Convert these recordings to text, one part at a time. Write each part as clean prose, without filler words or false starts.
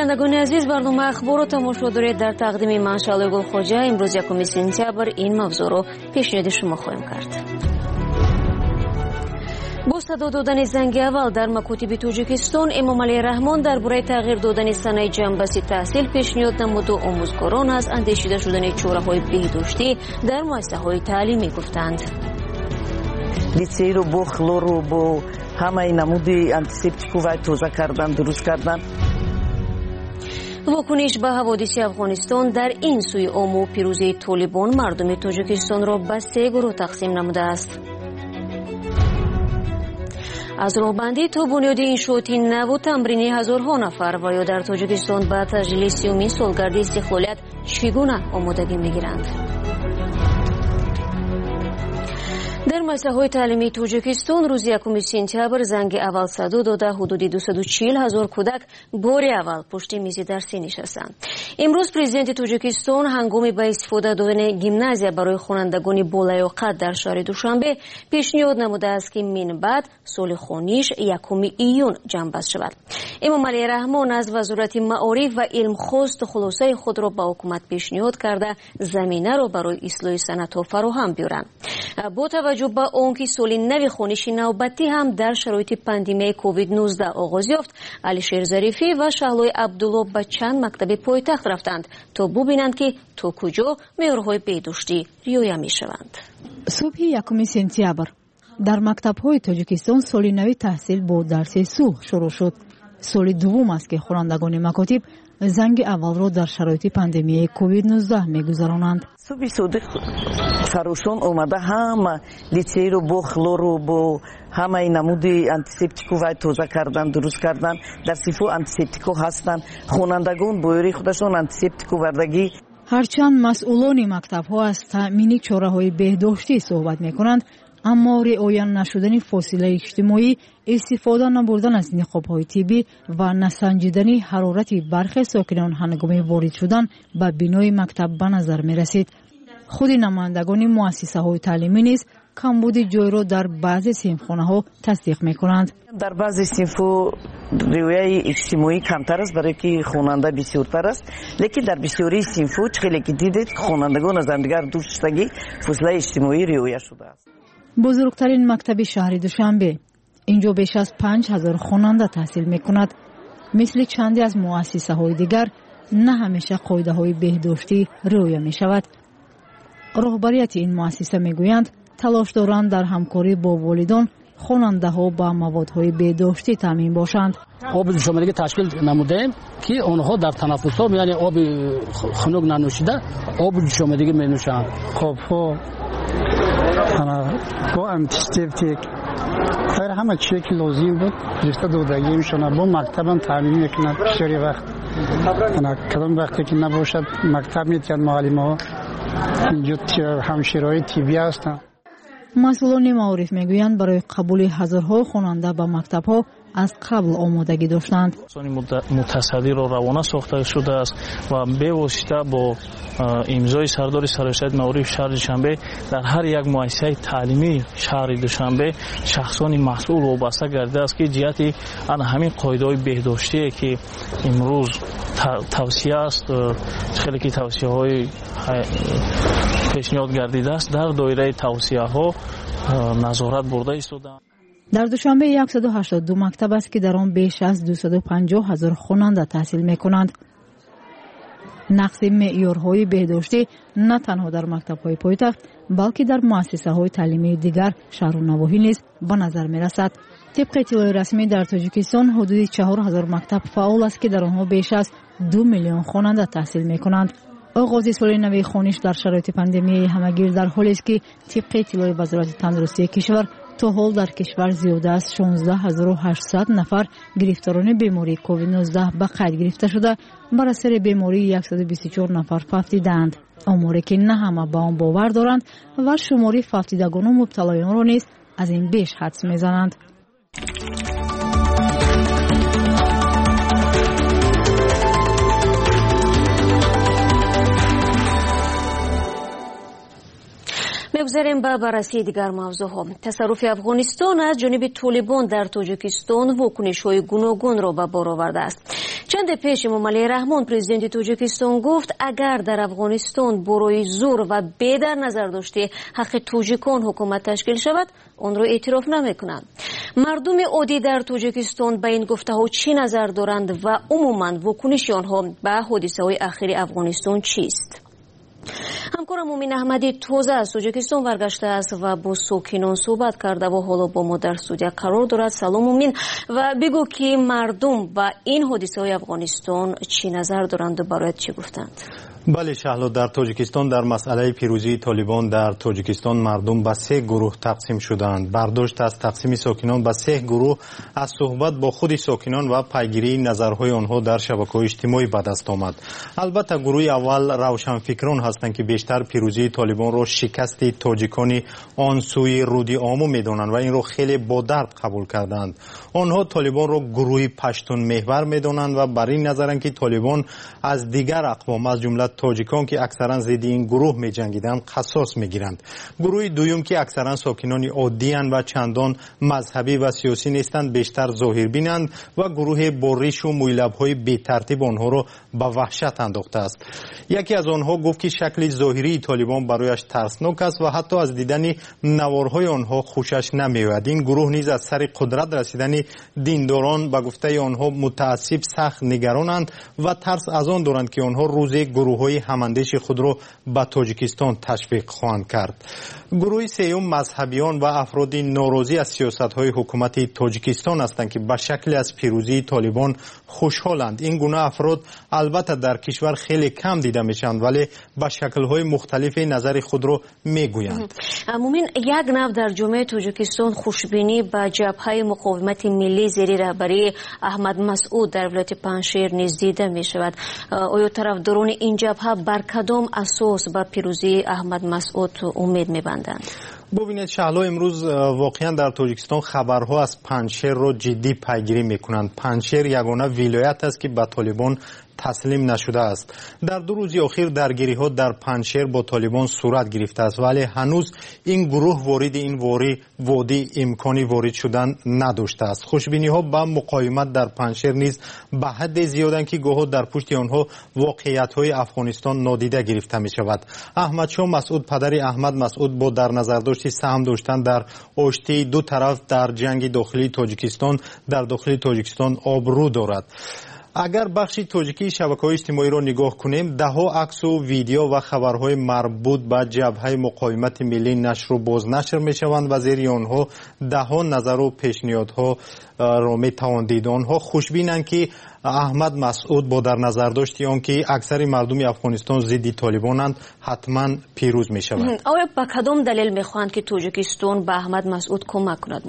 شنوندگان عزیز، برنامه اخبار رو تماشا دارید. در تقدیم من شعله گلخواجه امروز 1 سپتامبر این موضوع رو پیشنهاد شما خواهیم کرد. با صدا دادن زنگ اول در مکاتب تاجیکستان، امامعلی رحمان درباره تغییر دادن سنه جنبش تحصیل پیشنهاد نمود و آموزگاران از اندیشیده شدن چاره‌های بهداشتی در مؤسسه‌های تعلیمی گفتند. لیسه رو با خلور رو با همه نمودی آنتیسپتیک و توزیع کردن، درست کردن. واکنش به حوادث افغانستان در این سوی عمو پیروزی طالبان مردم تاجیکستان را به 3 گروه تقسیم نموده است. از راهبندی تا بنیاد انشاءات نو و تمرین هزارها نفر و یا در تاجیکستان به تجلیل 30مین سالگرد استقلالیت چگونه آمادگی میگیرند؟ در مؤسسه‌های تعلیمی تاجیکستان روز 1 سپتامبر زنگ اول صدا داده حدود 240,000 کودک بار اول پشت میز درسی نشستند. امروز پرزیدنت تاجیکستان هنگام به استفاده دادن گیمنازیا برای خوانندگان بالیاقت در شهر دوشنبه پیشنهاد نموده است که من بعد سال خوانیش 1 ایون جنبش شود. امامعلی رحمان از وزارت معارف و علم خواست خلاصه خود را به حکومت پیشنهاد کرده زمینه را برای اصلاح صنعت‌ها فراهم بیارند. با توجه به آنکه سال نو خوانش نوبتی هم در شرایط پاندمی کووید 19 آغاز یافت، علیشیر ظریفی و شهلای عبدالله به چند مکتب پایتخت رفتند تا ببینند که تا کجا معیارهای بهداشتی رعایت می‌شوند. صبح 1 سپتامبر در مکتب‌های تاجیکستان سال نو تحصیل با درس صبح شروع شد. سال دوم است که خوانندگان مکاتب زنگ اول را در شرایط پاندمی کووید 19 می‌گذرانند. صبح صادق فروشان اومده همه لیسه رو با خلور رو با همه نمودی آنتیسپتیک و توزیع کردن، درست کردن. در صفو آنتیسپتیک هستن. خوانندگان باید خودشون آنتیسپتیک وردگی. هرچند مسئولان مکتب‌ها از تأمین چاره‌های بهداشتی صحبت می‌کنند، اما رعایت نشدن فاصله اجتماعی، استفاده نبردن از نقاب‌های طبی و نسنجیدن حرارت برخی ساکنان هنگام وارد شدن به بینای مکتب به نظر می‌رسید. خود نمایندگان مؤسسه‌های تعلیمی نیز کمبود جای را در بعضی صنفخانه‌ها تصدیق می‌کنند. در بعضی صنف‌ها رعایت اجتماعی کمتر است برای که خواننده بسیارتر است، لیکن در بسیاری صنف‌ها خیلی که دیدید خوانندگان از همدیگر دور شدگی فاصله اجتماعی رعایت شده است. بزرگترین مکتب شهر دوشنبه اینجا بیش از 5,000 خواننده تحصیل می‌کند. مثل چندی از مؤسسه‌های دیگر نه همیشه قاعده‌های بهداشتی رعایت می‌شود. رهبریت این مؤسسه می‌گویند تلاش دارند در همکاری با والدان خواننده‌ها با موادهای بهداشتی تامین باشند. آب دوشنبه تشکیل نمودیم که آنها در تنفس‌ها یعنی آب خنک ننوشیده آب دوشنبه می‌نوشند. خب با آنتیسپتیک خیر همه چیزی که لازم بود جسته دادگی میشونه. با مکتبم تعلیم میکنند بسیاری وقت کدام وقتی که نباشد مکتب میتونن معلم‌ها اینجا همشیرهای طبی هستند. مسئولان معارف میگویند برای قبول هزارها خواننده به مکتب‌ها از قبل آمادگی داشتند. متصدی را روانه ساخته شده است و به واسطه با امضای سردار سرشت معارف شهر دوشنبه در هر یک مؤسسه تعلیمی شهر دوشنبه شخصان مسئول وابسته گردیده است که جهت همین قاعده‌های بهداشتی که امروز توصیه است، خیلی که توصیه‌های پیشنهاد گردیده است در دایره توصیه‌ها نظارت برده ایستادند. در دوشنبه 182 مکتب است که در آن بیش از 250,000 خواننده تحصیل می‌کنند. نقص معیارهای بهداشتی نه تنها در مکتب‌های پایتخت بلکه در مؤسسه‌های تعلیمی دیگر شهر و نواحی نیز به نظر می‌رسد. طبق اطلاع رسمی در تاجیکستان حدود 4,000 مکتب فعال است که در آنها بیش از 2 میلیون خواننده تحصیل می‌کنند. آغاز سال نو خوانش در شرایط پاندمی همگیر در حالی است که طبق اطلاع وزارت تندرستی کشور تا حال در کشور زیاده از 16,800 نفر گرفتاران بیماری کووید 19 به قید گرفته شده، بر اثر بیماری 124 نفر فوتیدند. آماری که نه همه به آن باور دارند و شماری فوتیدگان و مبتلایان را نیز از این بیش حدس میزنند. بگذاریم به بررسی دیگر موضوعها. تصرف افغانستان از جانب طالبان در تاجیکستان واکنش‌های گوناگون را به بار آورده است. چند چند پیش امامعلی رحمان پرزیدنت توجیکستان گفت اگر در افغانستان برای زور و بی در نظر داشته حق توجیکان حکومت تشکیل شود آن را اعتراف نمی‌کنند. مردم عادی در توجیکستان به این گفته‌ها چی نظر دارند و عموماً واکنش آنها به حادثه‌های اخیر افغانستان چیست؟ همکارم مومین احمدی تازه از توجیکستان برگشته است و با ساکنان صحبت کرده و حالا با ما در استودیو قرار دارد. سلام مومین، و بگو که مردم با این حادثه‌های افغانستان چی نظر دارند و برایت چی گفتند؟ بله شهلا، در توجیکستان در مسئله پیروزی طالبان در توجیکستان مردم به 3 گروه تقسیم شدند. برداشت از تقسیم ساکنان به 3 گروه از صحبت با خود ساکنان و پیگیری نظرهای آنها در شبکه‌های اجتماعی به دست آمد. البته گروه اول روشنفکران هستند که بیشتر پیروزی طالبان را شکست تاجیکان آن سوی رودی آمو می‌دانند و این را خیلی با درد قبول کردند. آنها طالبان را گروه پشتون محور می‌دانند و بر این نظرند که طالبان از دیگر اقوام از جمله تاجیکان که اکثرا ضد این گروه می جنگیدند قصاص می گیرند. گروه دوم که اکثرا ساکنان عادی اند و چندان مذهبی و سیاسی نیستند بیشتر ظاهر بینند و گروه بوریش و مویلب های بی ترتیب آنها را به وحشت انداخته است. یکی از آنها گفت که شکل ظاهری طالبان برایش ترسناک است و حتی از دیدن نوارهای آنها خوشش نمیآید. این گروه نیز از سر قدرت رسیدن دینداران به گفته آنها متعصب سخت نگرانند و ترس از آن دارند که آنها روز گروه‌های هماندیش خود را به تاجیکستان تشویق خواهند کرد. گروه سوم مذهبیان و افراد ناراضی از سیاست‌های حکومت تاجیکستان هستند که به شکل از پیروزی طالبان خوشحالند. این گونه افراد البته در کشور خیلی کم دیده میشند ولی به شکل‌های مختلف نظر خود را میگویند. مومین، یک نوع در جامعه تاجیکستان خوشبینی به جبهه مقاومت ملی زیر رهبری احمد مسعود در ولایت پنجشیر نیز دیده می‌شود. آیا طرفداران این جبهه بر کدام اساس به پیروزی احمد مسعود امید می‌بندند؟ ببینید شهلا، امروز واقعا در تاجیکستان خبرها از پنجشیر را جدی پیگیری میکنند. پنجشیر یگانه ولایت است که به طالبان تسلیم نشده است. در 2 روز اخیر درگیری ها در پنجشیر با طالبان صورت گرفته است ولی هنوز این گروه وارد این وادی امکانی وارد شدن نداشته است. خوشبینی ها به مقاومت در پنجشیر نیز به حد زیادند که گاهی در پشت آنها واقعیت های افغانستان نادیده گرفته می شود. احمد شاه مسعود پدر احمد مسعود با در نظر داشت سهم داشتن در آشتی دو طرف در جنگ داخلی تاجیکستان در داخل تاجیکستان آبرو دارد. اگر بخشی تاجیکی شبکه‌های اجتماعی را نگاه کنیم، ده‌ها عکس و ویدیو و خبرهای مربوط به جبهه مقاومت ملی نشر و بازنشر می‌شوند و زیر آنها ده‌ها نظر و پیشنهادها را می‌توان دید. آنها خوشبینند که احمد مسعود با در نظر داشتی آنکه اکثر مردم افغانستان ضد طالبانند حتما پیروز می‌شوند. آیا با کدام دلیل می‌خواهند که تاجیکستان به احمد مسعود کمک کند؟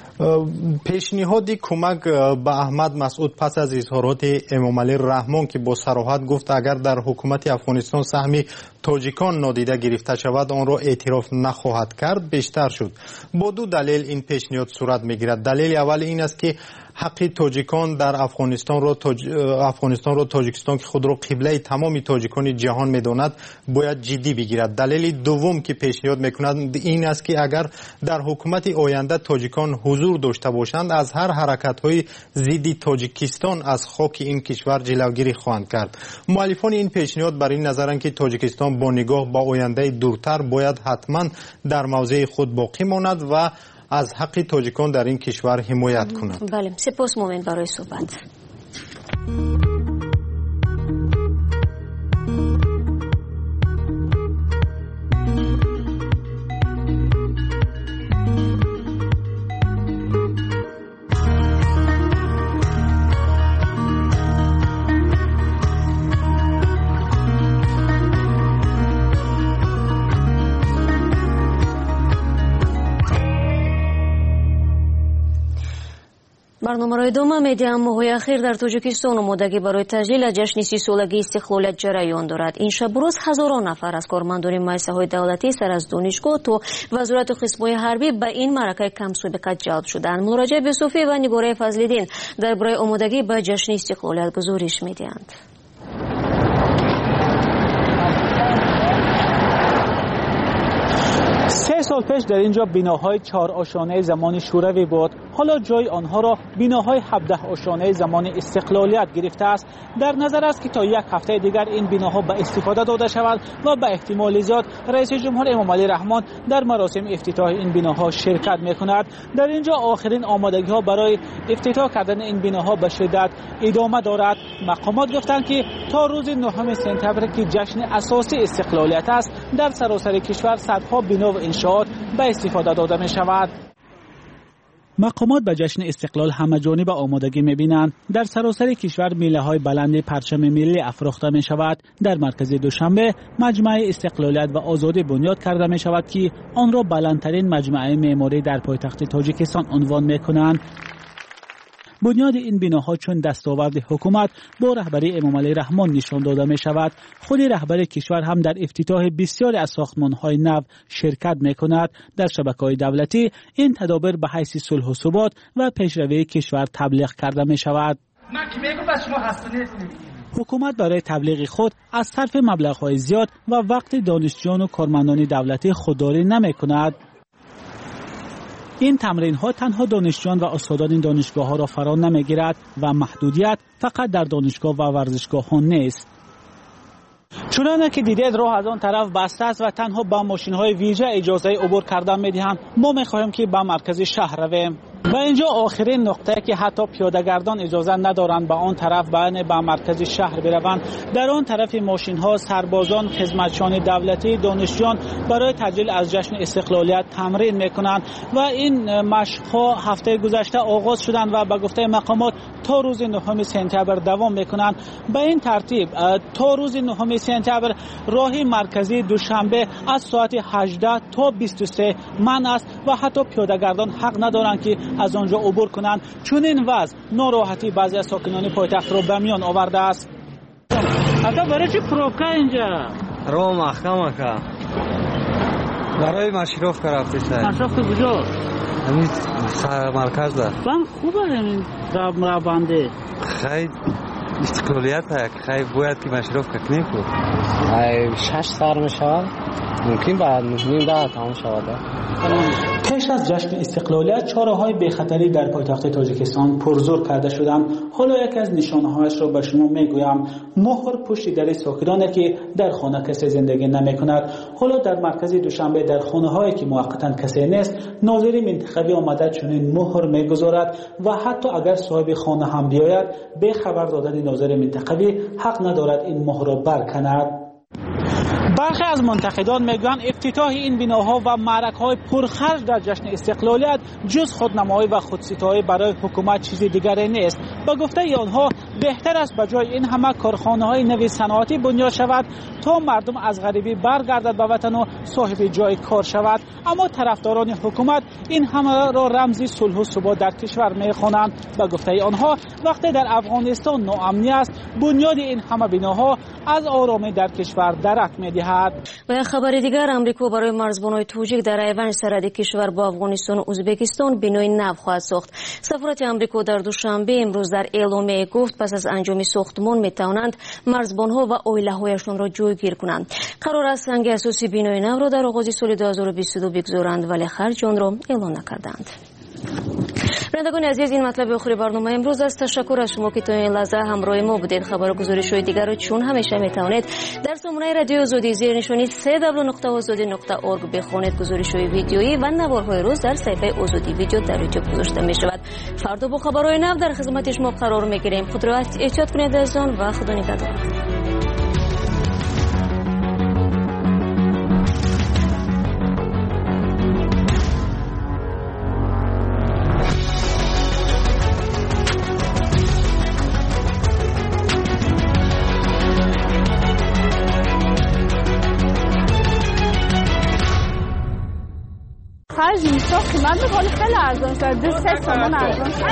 پیشنهاد کمک به احمد مسعود پس از اظهارات امامعلی رحمان که با صراحت گفت اگر در حکومت افغانستان سهم تاجیکان نادیده گرفته شود آن را اعتراف نخواهد کرد بیشتر شد. با 2 دلیل این پیشنهاد صورت میگیرد. دلیل اول این است که حق تاجیکان در افغانستان را تاجیکستان که خود را قبله تمام تاجیکان جهان میداند باید جدی بگیرد. دلیل دوم که پیشنهاد میکند این است که اگر در حکومت آینده تاجیکان حضور داشته باشند از هر حرکت‌های ضد تاجیکستان از خاک این کشور جلوگیری خواهند کرد. مؤلفان این پیشنهاد بر این نظرند که تاجیکستان با نگاه به آینده دورتر باید حتما در موضع خود باقی ماند و از حق تاجیکان در این کشور حمایت کند. بله، سپاس مومن برای صحبت. برنامه را ادامه میدیم. ماه‌های اخیر در تاجیکستان آمادگی برای تجلیل جشن 30 سالگی استقلالیت جریان دارد. این شب روز هزاران نفر از کارمندان مؤسسه‌های دولتی سر از دانشگاه تا وزارت و قسم‌های حربی به این معرکه کم سابقه جلب شدند. مراجعه به صوفی و نگاره فضل‌الدین درباره آمادگی به جشن استقلالیت گزارش می‌دهند. 3 سال پیش در اینجا بناهای 4 آشانه زمان شوروی بود. حالا جای آنها را بناهای 17 آشانه زمان استقلالیت گرفته است. در نظر است که تا یک هفته دیگر این بناها به استفاده داده شود و به احتمال زیاد رئیس جمهور امام علی رحمان در مراسم افتتاح این بناها شرکت می‌کند. در اینجا آخرین آمادگی‌ها برای افتتاح کردن این بناها به شدت ادامه دارد. مقامات گفتند که تا روز 9 سپتامبر که جشن اساسی استقلالیت است، در سراسر کشور صدها بنا و انشاءات به استفاده داده می‌شود. مقامات به جشن استقلال همه‌جانبه آمادگی می‌بینند. در سراسر کشور میله‌های بلند پرچم ملی افروخته می‌شود. در مرکز دوشنبه مجمع استقلالیت و آزادی بنیاد کرده می‌شود که آن را بلندترین مجمع معماری در پایتخت تاجیکستان عنوان می‌کنند. بنیاد این بناها چون دستاورد حکومت با رهبری امام علی رحمان نشان داده می شود. خود رهبر کشور هم در افتتاح بسیاری از ساختمان‌های نو شرکت می کند. در شبکه‌های دولتی این تدابیر به حیث صلح و ثبات و پیشروی کشور تبلیغ کرده می شود. حکومت برای تبلیغ خود از صرف مبلغ‌های زیاد و وقت دانشجویان و کارمندان دولتی خودداری نمی کند. این تمرین ها تنها دانشجویان و استادان دانشگاه ها را فرا نمیگیرد و محدودیت فقط در دانشگاه و ورزشگاه ها نیست. چنانه که دیدید راه از آن طرف بسته است و تنها با ماشین های ویژه اجازه عبور کردن میدهند. ما میخواهیم که به مرکز شهر رویم. و اینجا آخرین نقطه که حتی پیاده‌گردان اجازه ندارند به آن طرف به مرکز شهر بروند. در آن طرف ماشین ها سربازان، خدمتچیان دولتی، دانشجویان برای تجلیل از جشن استقلالیت تمرین میکنند و این مشق ها هفته گذشته آغاز شدند و به گفته مقامات تا روز 9 سپتامبر دوام میکنند. به این ترتیب تا روز 9 سپتامبر راه مرکزی دوشنبه از ساعت 18 تا 23 منع است و حتی پیاده‌گردان حق ندارند که از آنجا عبور کنند. چون این وضع ناراحتی بعضی از ساکنان پایتخت را به میان آورده است. حتی برای چی پروبکا اینجا؟ رو محکمه که برای مشروف رفتی سر. مشروف کجا؟ همین مرکز ده. من خوبه همین را بنده. خیلی استقلالیت ها خیلی باید که مشروف کنی کو. 6 سال میشود. ممکن بعد نیم ده تمام شود. پیش از جشن استقلالیت چاره‌های بی‌خطری در پایتخت تاجیکستان پرزور کرده شدند. حالا یکی از نشانه‌هایش را به شما میگویم. مهر پشت در ساکنانی که در خانه کسی زندگی نمی‌کند. حالا در مرکز دوشنبه در خانه‌هایی که موقتاً کسی نیست، ناظر منتخبی آمده چنین مهر می‌گذارد و حتی اگر صاحب خانه هم بیاید، به خبر دادن ناظر منتخبی حق ندارد این مهر را برکند. برخی از منتقدان میگویند افتتاح این بناها و معرکه‌های پرخرج در جشن استقلالیت جز خودنمایی و خودستایی برای حکومت چیز دیگری نیست. با گفته آنها بهتر است به جای این همه کارخانه‌های نوی صنعتی بنیاد شود تا مردم از غریبی برگردد به وطن و صاحب جای کار شود. اما طرفداران حکومت این همه را رمزی صلح و ثبات در کشور می‌خوانند. با گفته آنها وقتی در افغانستان ناامنی است، بنیاد این همه بناها از آرامی در کشور درک می‌دهد. و خبر دیگر، امریکا برای مرزبان‌های توجیک در ایوان سرحدی کشور با افغانستان و ازبکستان بنای نو خواهد ساخت. سفارت امریکا در دوشنبه امروز در اعلامیه گفت پس از انجام ساختمان می‌توانند مرزبان‌ها و عائله‌هایشان را جایگیر کنند. قرار است سنگ اساسی بنای نو را در آغاز سال 2022 بگذارند ولی خرج آن را اعلام نکردند. بینندگان عزیز، این مطلب آخر برنامه امروز است. تشکر از شما که تا این لحظه همراه ما بودید. خبر و گزارش‌های دیگر را چون همیشه میتوانید در سامانه رادیو آزادی زیر نشانی www.azadi.org بخوانید. گزارش‌های ویدیویی و نوارهای روز در صفحه آزادی ویدیو در یوتیوب گذاشته می‌شود. فردا با خبرهای نو در خدمت شما قرار می‌گیریم. خود را احتیاط کنید از آن و خدا نگهدار. خرج اینستا قیمت بخوری خیلی ارزان شد. 2-3 تومان ارزان شد.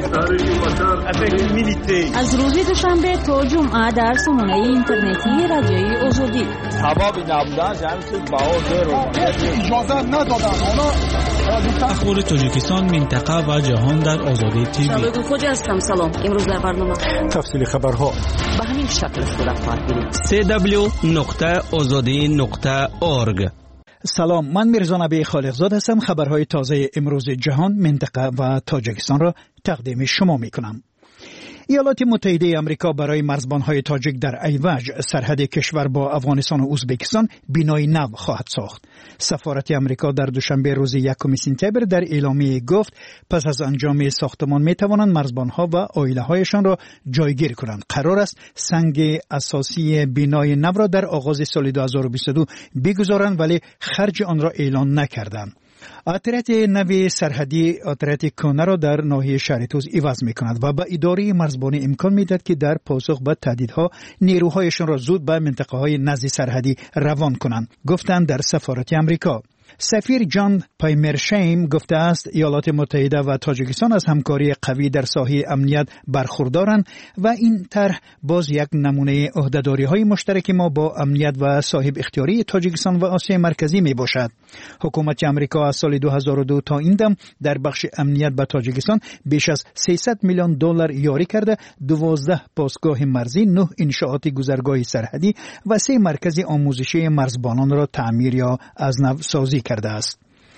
از روز دوشنبه تا جمعه در سامانه اینترنتی رادیوی آزادی. سبب نبودن جمعیت باور رو اجازه ندادن. اخبار تاجیکستان، منطقه و جهان در آزادی تیوی. شبکه خوج هستم. سلام. امروز در برنامه تفصیل خبرها به همین شکل صورت خواهد گرفت. www.azadi.org. سلام، من میرزا نبی خالقزاد هستم. خبرهای تازه امروز جهان، منطقه و تاجیکستان را تقدیم شما میکنم. ایالات متحده آمریکا برای مرزبانهای تاجیک در ایوج، سرحد کشور با افغانستان و ازبکستان، بینای نو خواهد ساخت. سفارت آمریکا در دوشنبه روز 1 سپتامبر در اعلامیه گفت پس از انجام ساختمان می توانند مرزبانها و عائله‌هایشان را جایگیر کنند. قرار است سنگ اساسی بینای نو را در آغاز سال 2022 بگذارند، ولی خرج آن را اعلان نکردند. اتریت نوی سرحدی اتریت کونه را در ناحیه شهرتوز عوض می کند و به اداره مرزبانی امکان می دهد که در پاسخ به تهدیدها نیروهایشان را زود به منطقه های نزدیک سرحدی روان کنند، گفتند در سفارت آمریکا. سفیر جان پایمرشیم گفته است ایالات متحده و تاجیکستان از همکاری قوی در ساحه امنیت برخوردارند و این طرح باز یک نمونه عهده‌داری‌های مشترک ما با امنیت و صاحب اختیاری تاجیکستان و آسیا مرکزی می باشد. حکومت آمریکا از سال 2002 تا این دم در بخش امنیت به تاجیکستان بیش از $300 میلیون یاری کرده، 12 پاسگاه مرزی، 9 انشاءات گذرگاه سرحدی و 3 مرکز آموزشی مرزبانان را تعمیر یا از نو سازی کرده است.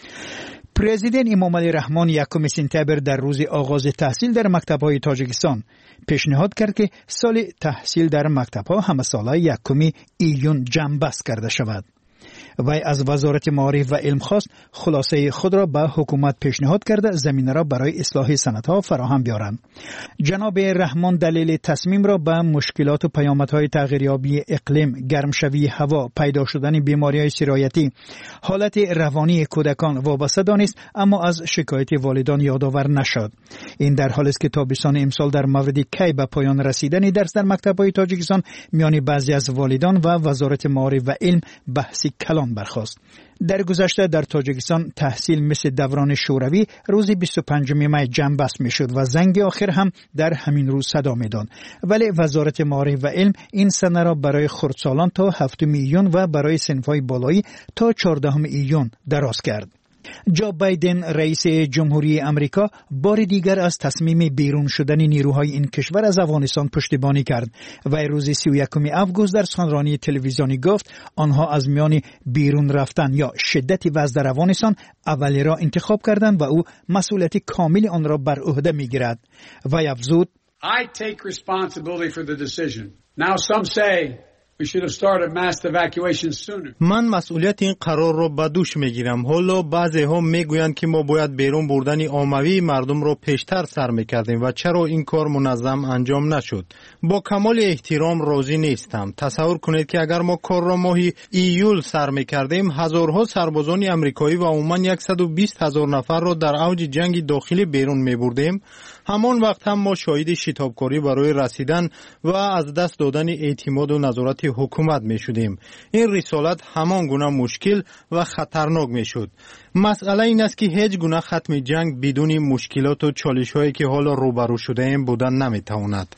پرزیدنت امامعلی رحمان 1 سپتامبر در روز آغاز تحصیل در مکتب‌های تاجیکستان پیشنهاد کرد که سال تحصیل در مکتب‌ها همساله 1 ایون جمع‌بست کرده شود. وی از وزارت معارف و علم خواست خلاصه خود را به حکومت پیشنهاد کرده زمینه را برای اصلاح صنعت‌ها فراهم بیارند. جناب رحمان دلیل تصمیم را به مشکلات و پیامدهای تغییریابی اقلیم، گرمشوی هوا، پیدا شدن بیماری‌های سرایتی، حالت روانی کودکان وابسته دانست، اما از شکایت والدان یادآور نشد. این در حالی است که تابستان امسال در مورد کی به پایان رسیدن درس در مکتب‌های تاجیکستان میان بعضی از والدان و وزارت معارف و علم بحثی کلان برخاست. در گذشته در تاجیکستان تحصیل مثل دوران شوروی روز 25 می جمع‌بست میشد و زنگ آخر هم در همین روز صدا میداد، ولی وزارت معارف و علم این سنه را برای خردسالان تا 7 ایون و برای صنف‌های بالایی تا 14 ایون دراز کرد. جو بایدن رئیس جمهوری آمریکا بار دیگر از تصمیم بیرون شدن نیروهای این کشور از افغانستان پشتیبانی کرد و روز 31 آگوست در سخنرانی تلویزیونی گفت آنها از میان بیرون رفتن یا شدت وضع در افغانستان اولی را انتخاب کردند و او مسئولیت کامل آن را بر عهده میگیرد. و افزود I take responsibility for the decision. Now some say we should have started mass evacuation sooner. من مسئولیت این قرار را به دوش میگیرم. حالا بعضی ها میگویند که ما باید بیرون بردن عمومی مردم را پیشتر سر میکردیم و چرا این کار منظم انجام نشد. با کمال احترام راضی نیستم. تصور کنید که اگر ما کار را ماه ایول سر میکردیم، هزارها سربازان امریکایی و عموما 120,000 نفر را در اوج جنگ داخلی بیرون میبردیم. همان وقت هم ما شاهد شتابکاری برای رسیدن و از دست دادن اعتماد و نظارت حکومت می شدیم. این رسالت همان گونه مشکل و خطرناک می شد. مسئله این است که هیچ گونه ختم جنگ بدون مشکلات و چالش هایی که حالا روبرو شده ایم بودن نمی تواند.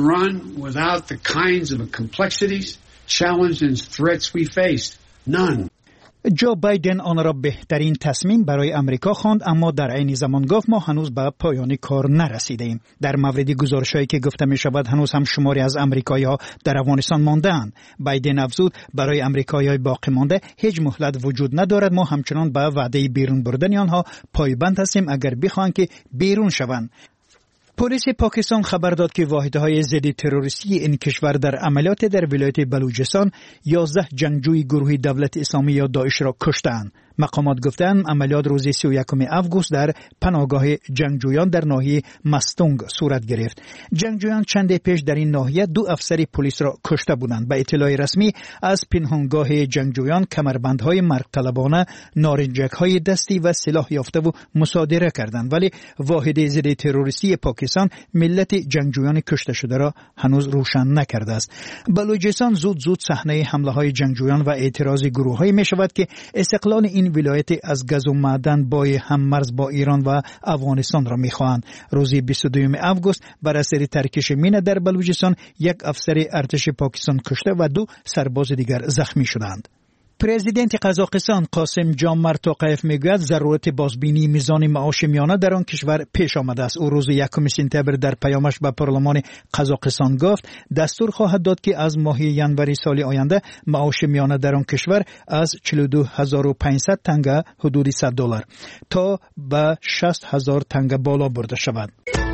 جو بایدن آن را بهترین تصمیم برای امریکا خواند، اما در عین زمان گفت ما هنوز به پایان کار نرسیدیم. در مورد گزارش‌هایی که گفته می شود هنوز هم شماری از امریکایی‌ها در افغانستان مانده‌اند. بایدن افزود برای امریکایی‌های باقی مانده هیچ مهلت وجود ندارد. ما همچنان به وعده بیرون بردن آنها پایبند هستیم اگر بخواهند که بیرون شوند. پلیس پاکستان خبر داد که واحدهای ضد تروریستی این کشور در عملیات در ولایت بلوچستان 11 جنگجوی گروه دولت اسلامی یا داعش را کشتند. مقامات گفتند عملیات روز 31 آگوست در پناهگاه جنگجویان در ناحیه مستونگ صورت گرفت. جنگجویان چند پیش در این ناحیه 2 افسر پلیس را کشته بودند. به اطلاع رسمی از پنهانگاه جنگجویان کمربندهای مرگ طلبانه، نارنجک‌های دستی و سلاح یافته و مصادره کردند، ولی واحد ضد تروریستی پاکستان ملت جنگجویان کشته شده را هنوز روشن نکرده است. بلوچستان زود صحنه حمله‌های جنگجویان و اعتراض گروه‌هایی می‌شود که استقلال این ولایت از گاز و معدن با هم مرز با ایران و افغانستان را می‌خواهند. روز 22 آگوست بر اثر ترکش مینه در بلوچستان 1 افسر ارتش پاکستان کشته و 2 سرباز دیگر زخمی شدند. پرزیدنت قزاقستان قاسم جامعه توقیف میگوید ضرورت بازبینی میزان معاش میانه در آن کشور پیش آمده است. او روز 1 سپتامبر در پیامش به پارلمان قزاقستان گفت دستور خواهد داد که از ماه ژانویه سال آینده معاش میانه در آن کشور از 42500 تنگه حدود $100 تا به 60000 تنگه بالا برده شود.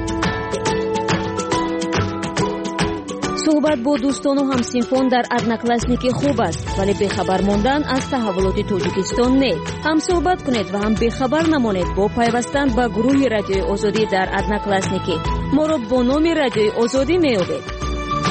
صحبت با دوستان و همسینفون در одноклассники خوب است، ولی بخبر ماندن از تحولات تاجیکستان نه. هم صحبت کنید و هم بخبر نمانید با پیوستن به گروه رادیوی آزادی در одноклассники. ما را با نام رادیوی آزادی میابید.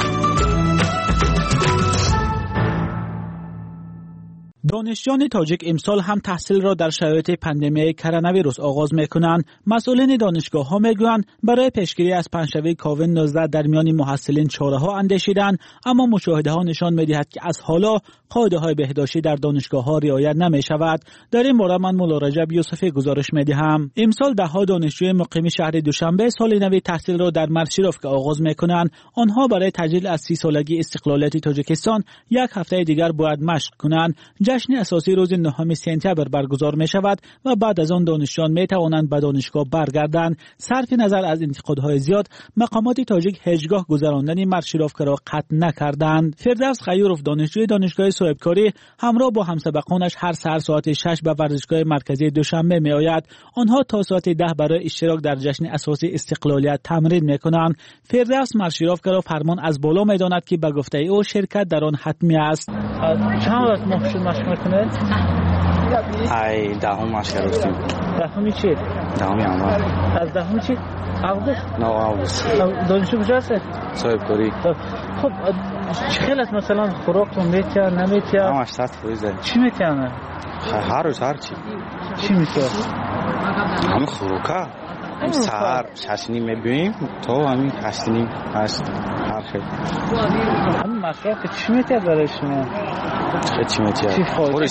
دانشجویان تاجیک امسال هم تحصیل را در شرایط پاندمی کرونا ویروس آغاز میکنند. مسئولین دانشگاه ها میگویند برای پیشگیری از پنجشنبه کووید 19 در میان محصلین چاره‌ها اندیشیدند، اما مشاهده ها نشان میدهد که از حالا قاعده های بهداشتی در دانشگاه ها رعایت نمی شود. در این باره من مولا رجب یوسفی گزارش میدهم. امسال ده ها دانشجوی مقیم شهر دوشنبه سال نو تحصیل را در مرشیروف آغاز میکنند. آنها برای تجلیل از 30 سالگی استقلالیت تاجیکستان یک هفته دیگر باید مشق کنند. جشن اساسی روز 9 سپتامبر برگزار می شود و بعد از آن دانشجویان می توانند به دانشگاه برگردند. صرف نظر از انتقادهای زیاد، مقامات تاجیک هیچگاه گذراندن مرشیروف را قطع نکردند. فردوس خیورف دانشجوی دانشگاه صاحبکاری همراه با همسبقانش هر سحر ساعت 6 به ورزشگاه مرکزی دوشنبه می آید. آنها تا ساعت 10 برای اشتراک در جشن اساسی استقلالیت تمرین می کنند. فردوس مرشیروف را فرمان از بالا می داند که به گفته او شرکت در آن حتمی است. چند وقت مشق میکنید؟ ای دهم مشق رفتیم. دهمی چی؟ دهمی اول. از دهمی چی؟ آگوست؟ نه آگوست. دانشجو کجاست؟ صاحبکاری. خب خیلی مثلا خوراکتون میتیا نمیتیا؟ همش ساعت فریزه. چی میتیانه؟ هر روز هر چی. چی میتیا؟ همه خوراکا. سهر 6 میبینیم تو همین 8 هر خیلی. همین مشروب چی میتیا برای شما؟ چی میتیا؟ خوری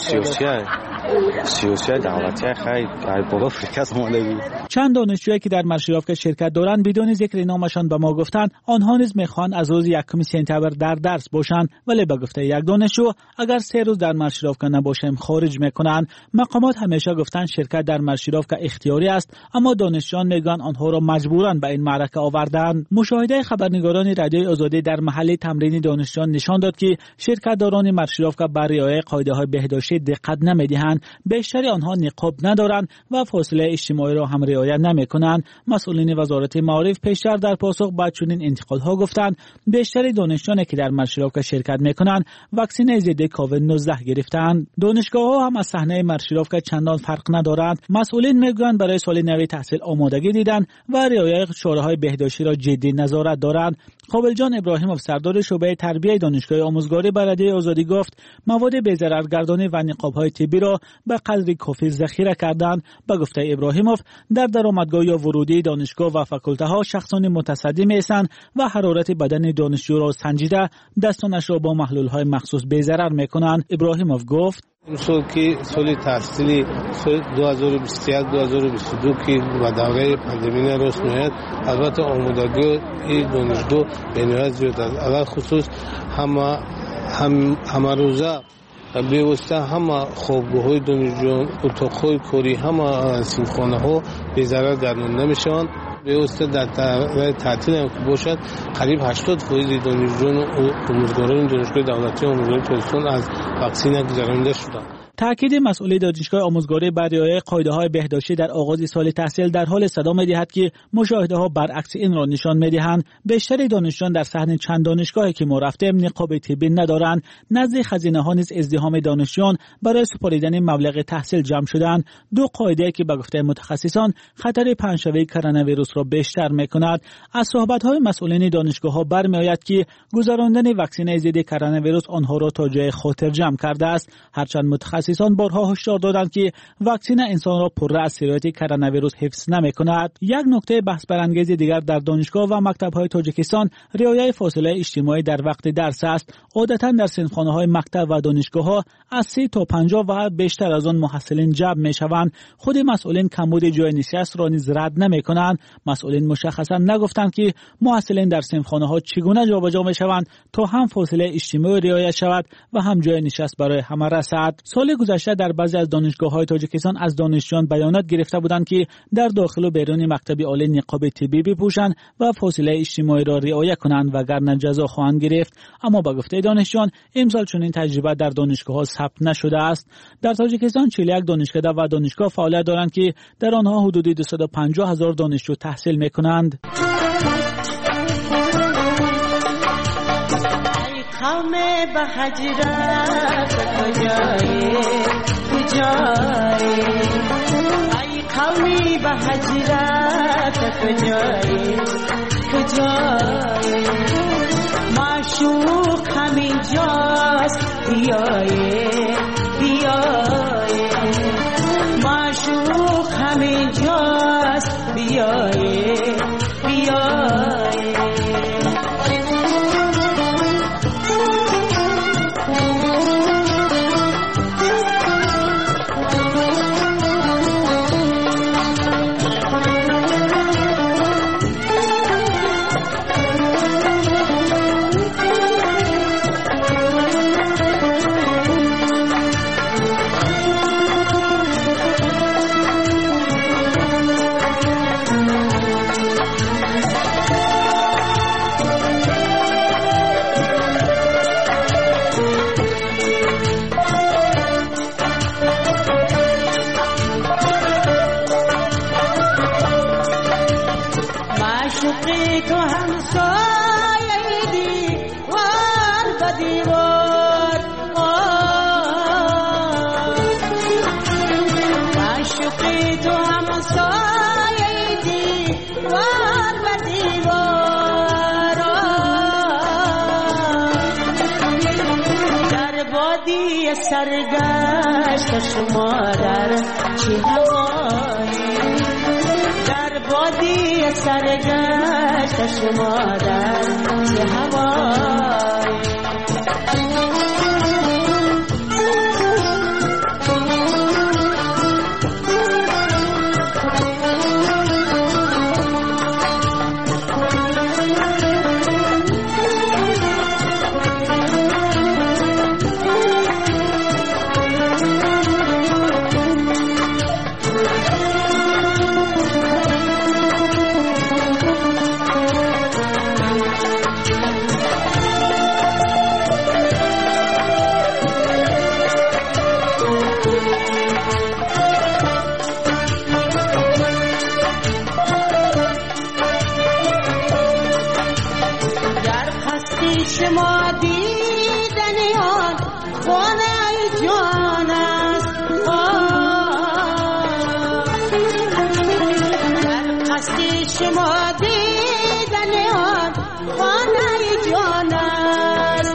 سیاسی دعوتی خیلی بالا فرکست مالگی. چند دانشجویی که در مرشیروف شرکت دارند بدون ذکر نامشان به ما گفتند آنها نیز میخوان از روز 1 سپتامبر در درس باشند، ولی به گفته یک دانشجو اگر 3 روز در مرشیروف نباشیم خارج میکنند. مقامات همیشه گفتند شرکت در مرشیروف اختیاری است، اما دانشجویان میگن آنها را مجبوراً به این معرکه آوردند. مشاهده خبرنگاران رادیوی آزادی در محل تمرین دانشجویان نشان داد که شرکتداران مرشیروف بر رعایت قاعده‌های بهداشتی دقت نمیدهند. بیشتر آنها نقاب ندارند و فاصله اجتماعی را هم رعایت نمی‌کنند. مسئولین وزارت معارف پیشتر در پاسخ به چنین انتقادها گفتند بیشتر دانشجویانی که در مرشیروف شرکت می‌کنند واکسن ضد کووید 19 گرفتند. دانشگاه‌ها هم از صحنه مرشیروف چندان فرق ندارند. مسئولین میگویند برای سال نو تحصیل آمادگی دیدند و رعایت شورای بهداشتی را جدی نظارت دارند. قابلجان ابراهیموف سردار شعبه تربیت دانشگاه آموزگاری برادری آزادی گفت مواد بی‌ضررگردانی و نقاب‌های طبی را به قدری کافی ذخیره کردند. به گفته ابراهیموف در درآمدگاه یا ورودی دانشگاه و فاکولته شخصان متصدی می‌اند و حرارت بدن دانشجو را سنجیده دستانش را با محلول‌های مخصوص بی‌ضرر می‌کنند. ابراهیموف گفت امسال که سال تحصیلی سال 2021-2022 که با دوره پاندمی روز میاد، البته آمادگی دانشجو به نهایت زیاد است. اول خصوص همه روزه بیوسته همه خوابگاه‌های دانشجویان، اتاق‌های کاری، همه سینخانه‌ها به ضرر درمانده میشوند. بیوسته در تعطیل هم که باشد قریب 80% دانشجویان و آموزگاران دانشگاه دولتی آموزگاری تاجیکستان از واکسن گذرانده شدند. تأکید مسئول دانشگاه آموزگاری بر رعایت قاعده‌های بهداشتی در آغاز سال تحصیل در حال صدا می‌دهد که مشاهده‌ها برعکس این را نشان می‌دهند. بیشتر دانشجویان در صحن چند دانشگاهی که ما رفتیم نقاب طبی ندارند. نزد خزینه‌ها نیز ازدحام دانشجویان برای سپاریدن مبلغ تحصیل جمع شدند. دو قاعده که به گفته متخصصان خطر پنجشنبه کرونا ویروس را بیشتر می‌کند. از صحبت‌های مسئولین دانشگاه‌ها برمی‌آید که گذراندن واکسن ضد کرونا ویروس آنها را تا جای خاطر جمع کرده است. هرچند متخصص متخصصان بارها هشدار دادند که واکسن انسان را پرره از سرایت کرونا ویروس حفظ نمی‌کند. یک نکته بحث برانگیز دیگر در دانشگاه و مکتب‌های تاجیکستان رعایت فاصله اجتماعی در وقت درس است. عادتاً در صنفخانه‌های مکتب و دانشگاه‌ها از 30 تا 50 و بیشتر از آن محصلین جمع می‌شوند. خود مسئولین کمبود جای نشست را نیز رد نمی‌کنند. مسئولین مشخصاً نگفتند که محصلین در صنفخانه‌ها چگونه جابجا می‌شوند تا هم فاصله اجتماعی رعایت شود و هم جای نشست برای همه رسد. سال گذشته در بعضی از دانشگاه‌های تاجیکستان از دانشجویان بیانات گرفته بودند که در داخل و بیرون مکتب عالی نقاب طبی بپوشند و فاصله اجتماعی را رعایت کنند وگرنه جزا خواهند گرفت. اما با گفته دانشجویان امسال چنین تجربه در دانشگاه‌ها ثبت نشده است. در تاجیکستان 41 دانشکده و دانشگاه فعالیت دارند که در آنها حدود 250,000 دانشجو تحصیل می‌کنند. قوم به هجرت کجایی کجایی ای قومی به هجرت کجایی کجایی معشوق همین جاست بیایی بیایی معشوق همین جاست بیایی بیایی سرگشت شما در چه هوایی در بادی سرگشت شما در چه هوایی شما دیدنی آن خانه جان است در قصد شما دیدنی آن خانه جان است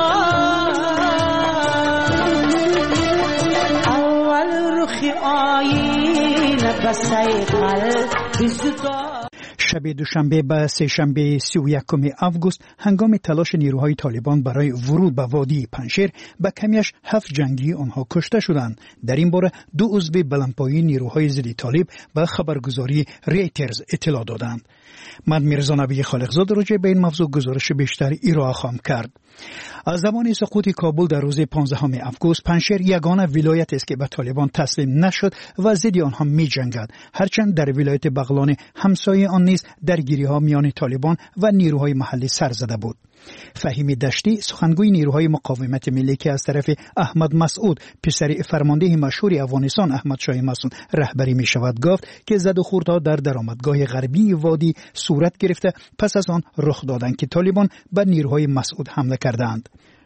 اول رخ آینه بسای قلب زدار. شب دوشنبه به سه‌شنبه 31 آگوست هنگام تلاش نیروهای طالبان برای ورود به وادی پنشیر به کمیش 7 جنگی آنها کشته شدند. در این باره 2 عضو بلندپایه نیروهای ضد طالب به خبرگزاری ریترز اطلاع دادند. من میرزا نبی خالقزاد راجع به این موضوع گزارش بیشتر ارائه خواهم کرد. از زمان سقوط کابل در روز 15 آگوست پنشیر یگانه ولایت است که به طالبان تسلیم نشد و ضد آنها می‌جنگد. هرچند در ولایت بغلان همسایه آن نیز درگیری‌ها میان طالبان و نیروهای محلی سر زده بود. فهیم دشتی سخنگوی نیروهای مقاومت ملی که از طرف احمد مسعود پسر فرمانده مشهور افغانستان احمد شاه مسعود رهبری می شود گفت که زد و خوردها در درآمدگاه غربی وادی صورت گرفته پس از آن رخ دادند که طالبان به نیروهای مسعود حمله کردند.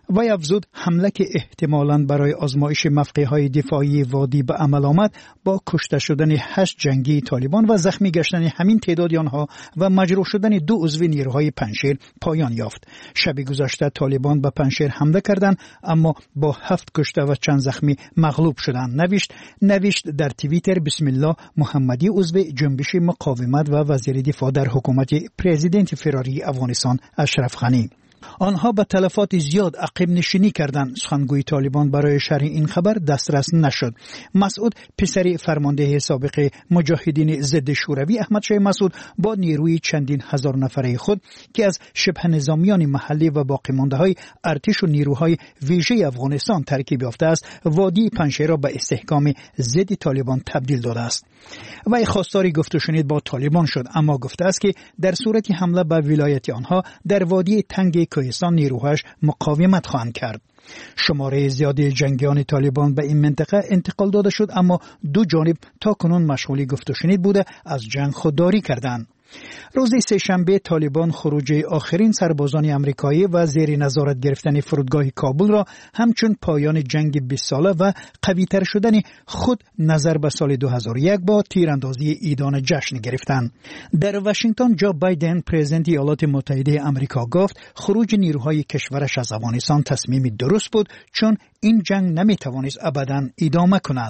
و افزود حمله که احتمالاً برای آزمایش موقع‌های دفاعی وادی به عمل آمد با کشته شدن 8 جنگی طالبان و زخمی گشتن همین تعداد آنها و مجروح شدن 2 عضو نیروهای پنجشیر پایان یافت. شب گذشته طالبان به پنجشیر حمله کردند اما با 7 کشته و چند زخمی مغلوب شدند. نوشت در توییتر بسم الله محمدی عضو جنبش مقاومت و وزیر دفاع در حکومت پرزیدنت فراری افغانستان اشرف غنی. آنها به تلفات زیاد عقب نشینی کردند. سخنگوی طالبان برای شرح این خبر دسترس نشد. مسعود پسر فرمانده سابق مجاهدین ضد شوروی احمد شاه مسعود با نیروی چندین هزار نفره خود که از شبه نظامیان محلی و باقی مانده های ارتش و نیروهای ویژه افغانستان ترکیب یافته است وادی پنجشیر را به استحکام ضد طالبان تبدیل داده است. وی خواستار گفت و شنید با طالبان شد اما گفته است که در صورت حمله به ولایت آنها در وادی تنگ کوهستان نیروهاش مقاومت خواهند کرد. شماره زیادی جنگیان طالبان به این منطقه انتقال داده شد اما دو جانب تا کنون مشغول گفت و شنید بوده از جنگ خودداری کردند. روز سه‌شنبه طالبان خروج آخرین سربازان آمریکایی و زیر نظارت گرفتن فرودگاه کابل را همچون پایان جنگ 20 ساله و قوی‌تر شدن خود نظر به سال 2001 با تیراندازی ایدان جشن گرفتند. در واشنگتن جو بایدن پرزیدنت ایالات متحده آمریکا گفت خروج نیروهای کشورش از افغانستان تصمیمی درست بود چون این جنگ نمیتوانست ابداً ادامه کند.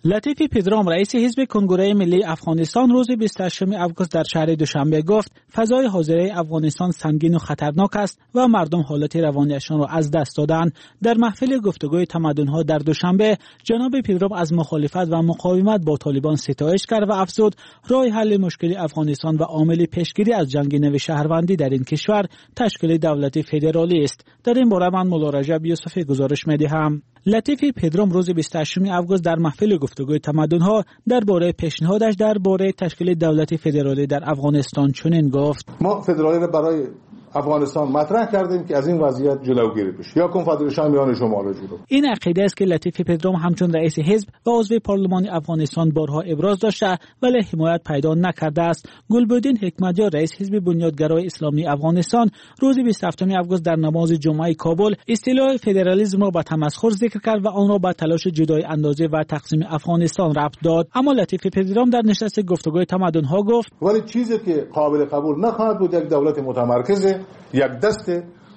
لطیف پدرام رئیس حزب کنگره ملی افغانستان روز 28 آگوست در شهر دوشنبه گفت فضای حاضره افغانستان سنگین و خطرناک است و مردم حالت روانیشان را از دست دادند. در محفل گفتگوی تمدن‌ها در دوشنبه جناب پدرام از مخالفت و مقاومت با طالبان ستایش کرد و افزود راه حل مشکل افغانستان و عامل پیشگیری از جنگ نو شهروندی در این کشور تشکیل دولت فدرالی است. در این باره من مولا رجب یوسفی گزارش می‌دهم. لطیف پدرام روز 28 آگوست در محفل گفتگوی تمدن‌ها درباره پیشنهادش درباره تشکیل دولت فدرالی در افغانستان چنین گفت: ما فدرالی را برای افغانستان مطرح کردیم که از این وضعیت جلوگیری بشه یا کنفدراسیون میان شمال و جنوب. این عقیده است که لطیف پدرام همچون رئیس حزب و عضو پارلمان افغانستان بارها ابراز داشته ولی حمایت پیدا نکرده است. گلبدین حکمتیار رئیس حزب بنیادگرای اسلامی افغانستان روز 27 آگوست در نماز جمعه کابل اصطلاح فدرالیسم را به تمسخر ذکر کرد و آن را به تلاش جدای اندازه و تقسیم افغانستان ربط داد. اما لطیف پدرام در نشست گفتگوی تمدن‌ها گفت: ولی چیزی که قابل قبول نخواهد بود یک دولت متمرکز، یک دست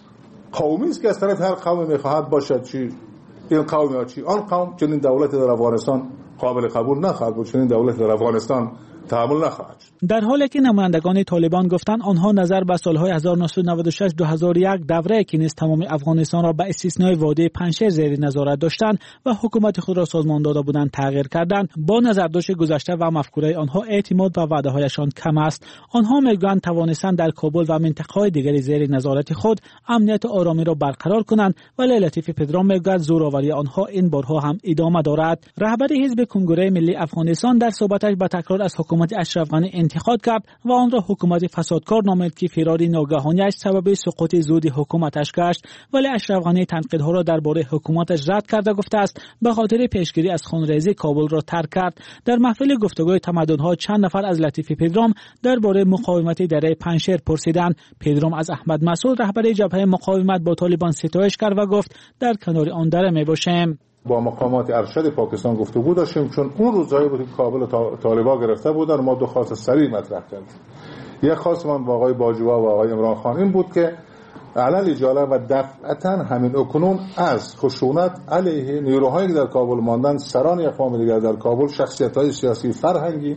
قومی است که از طرف هر قومی میخواهد باشد، چی این قوم یا چی آن قوم، چنین دولت در افغانستان قابل قبول نخواهد بود، چنین دولت در افغانستان تحمل نخواهد شد. در حالی که نمایندگان طالبان گفتند آنها نظر به سالهای 1996 2001 دوره که نیز تمام افغانستان را به استثنای وادی پنجشیر زیر نظارت داشتند و حکومت خود را سازمان داده بودند تغییر کردند. با نظرداشت گذشته و مفکوره آنها اعتماد به وعده‌هایشان کم است. آنها میگویند توانستند در کابل و منطقه‌های دیگری زیر نظارت خود امنیت و آرامی را برقرار کنند، ولی لطیف پدرام میگوید زوراوری آنها این بارها هم ادامه دارد. رهبر حزب کنگره ملی افغانستان در صحبتش به تکرار از حکومت اشرف غنی انتقاد کرد و آن را حکومت فسادکار نامید که فرار ناگهانی‌اش سبب سقوط زود حکومتش گشت، ولی اشرف غنی تنقیدها را درباره حکومتش رد کرده گفته است به خاطر پیشگیری از خونریزی کابل را ترک کرد. در محفل گفتگوی تمدن‌ها چند نفر از لطیف پدرام درباره مقاومت دره پنجشیر پرسیدند. پدرام از احمد مسعود رهبر جبهه مقاومت با طالبان ستایش کرد و گفت در کنار آن دره میباشیم. با مقامات ارشد پاکستان گفتگو داشتیم، چون اون روزایی بود که کابل طالبان گرفته بودن. ما دو خواست سریع مطرح کردیم. یک خواست من با آقای باجوا و آقای عمران خان این بود که علل اجاله و دفعتا همین اکنون از خشونت علیه نیروهایی که در کابل ماندن، سران اقوام دیگر در کابل، شخصیت‌های سیاسی فرهنگی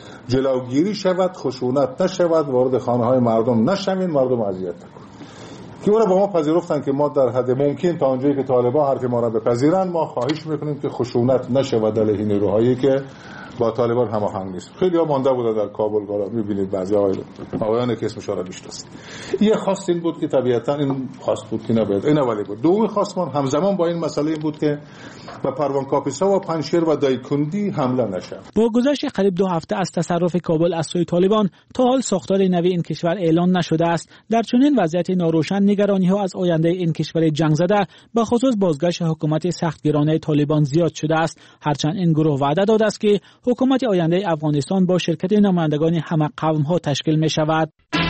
جلوگیری شود، خشونت نشود، وارد خانه‌های مردم نشوین، مردم اذیت نکنند. که اونا با ما پذیرفتن که ما در حد ممکن تا اونجایی که طالبان حرف ما را بپذیرند ما خواهش میکنیم که خشونت نشود علیه نیروهایی که با طالبان هماهنگ نیست. خیلی ها مانده بوده در کابل، بالا میبینید بعضی آقایان که اسمش را میشناسید. یه خواست این بود که طبیعتا این خواست بود که نباید این اولی بود. دومی خواست من همزمان با این مسئله این بود که و پروان کاپیسا و پنجشیر و دایکندی حمله نشد. با گذشت قریب 2 هفته از تصرف کابل از سوی طالبان تا حال ساختار نوی این کشور اعلان نشده است. در چنین وضعیت ناروشن نگرانی‌ها از آینده این کشور جنگ زده به خصوص بازگشت حکومت سختگیرانه طالبان زیاد شده است. هرچند این گروه وعده داده است که حکومت آینده افغانستان با شرکت نمایندگان همه قوم‌ها تشکیل می‌شود.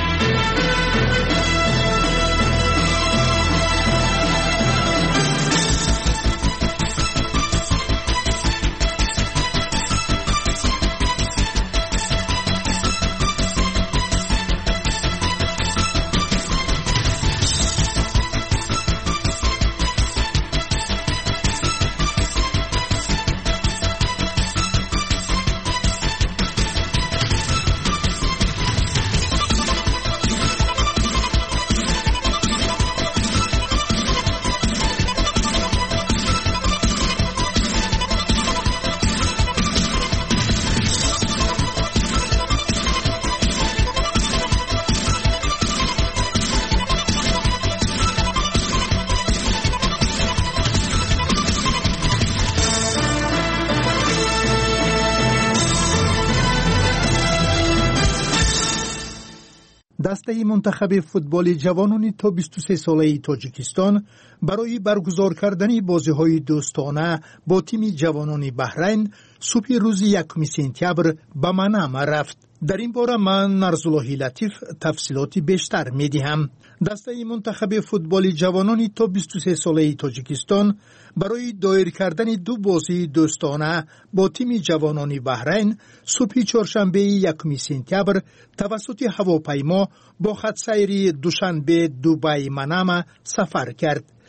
دسته منتخب فوتبال جوانان تا 23 ساله تاجیکستان برای برگزار کردن بازی‌های دوستانه با تیم جوانان بحرین صبح روز 1 سپتامبر به منامه رفت. در این باره من نرزالله لطیف تفصیلات بیشتر می‌دهم. دسته منتخب فوتبال جوانان تا 23 ساله تاجیکستان برای دایر کردن 2 بازی دوستانه با تیم جوانان بحرین صبح چهارشنبه 1 سپتامبر توسط هواپیما با خط سیری دوشنبه دبی منامه سفر کرد.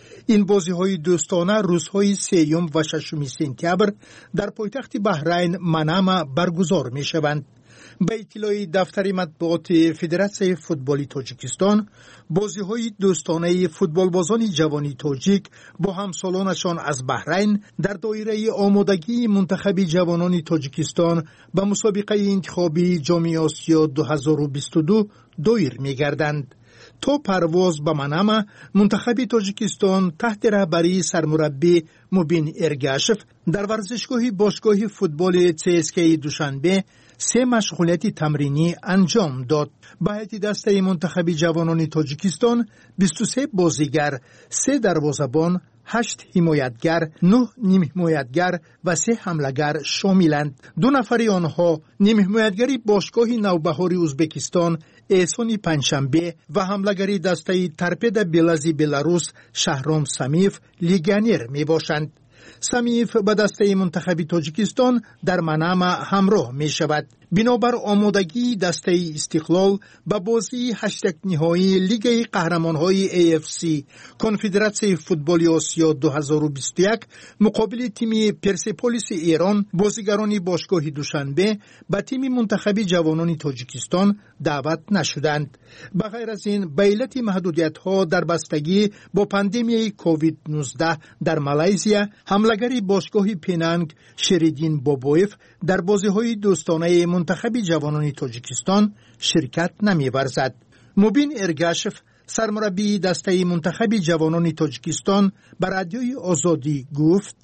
این بازی‌های دوستانه روزهای 3 و 6 سپتامبر در پایتخت بحرین مناما برگزار می‌شوند. به اطلاع دفتر مطبوعات فدراسیون فوتبال تاجیکستان، بازی‌های دوستانه فوتبالبازان جوانی تاجیک با همسالانشان از بحرین در دایره آمادگی منتخب جوانان تاجیکستان به مسابقه انتخابی جام آسیا 2022 دایر می‌گردند. تا پرواز به مناما، منتخب تاجیکستان تحت رهبری سرمربی مبین ارگاشف در ورزشگاه باشگاه فوتبال CSKA دوشنبه 3 مشغولیت تمرینی انجام داد. به هیئت دسته منتخب جوانان تاجیکستان 23 بازیگر، 3 دروازه‌بان، 8 حمایتگر، 9 نیم حمایتگر و 3 حمله‌گر شاملند. 2 نفر آنها نیم حمایتگری باشگاه نوبهار ازبکستان احسان پنجشنبه و حمله‌گری دسته ترپد بلازی بلاروس شهرام سمیف لیگانیر می باشند. سمیف به دسته منتخب تاجیکستان در مناما همراه می شود. بنابر آمادگی دسته استقلال به بازی 8 نهایی لیگ قهرمان‌های AFC کنفدراسیون فوتبال آسیا 2021 مقابل تیم پرسپولیس ایران، بازیگران باشگاه دوشنبه به تیم منتخب جوانان تاجیکستان دعوت نشدند. به غیر از این، به علت محدودیت‌ها در بستگی با پاندمی کووید 19 در مالزیا، حمله‌گر باشگاه پینانگ شریدین بابویف در بازی‌های دوستانه منتخب جوانان تاجیکستان شرکت نمی‌ورزد. مبین ارگاشف سرمربی دسته منتخب جوانان تاجیکستان بر رادیوی آزادی گفت: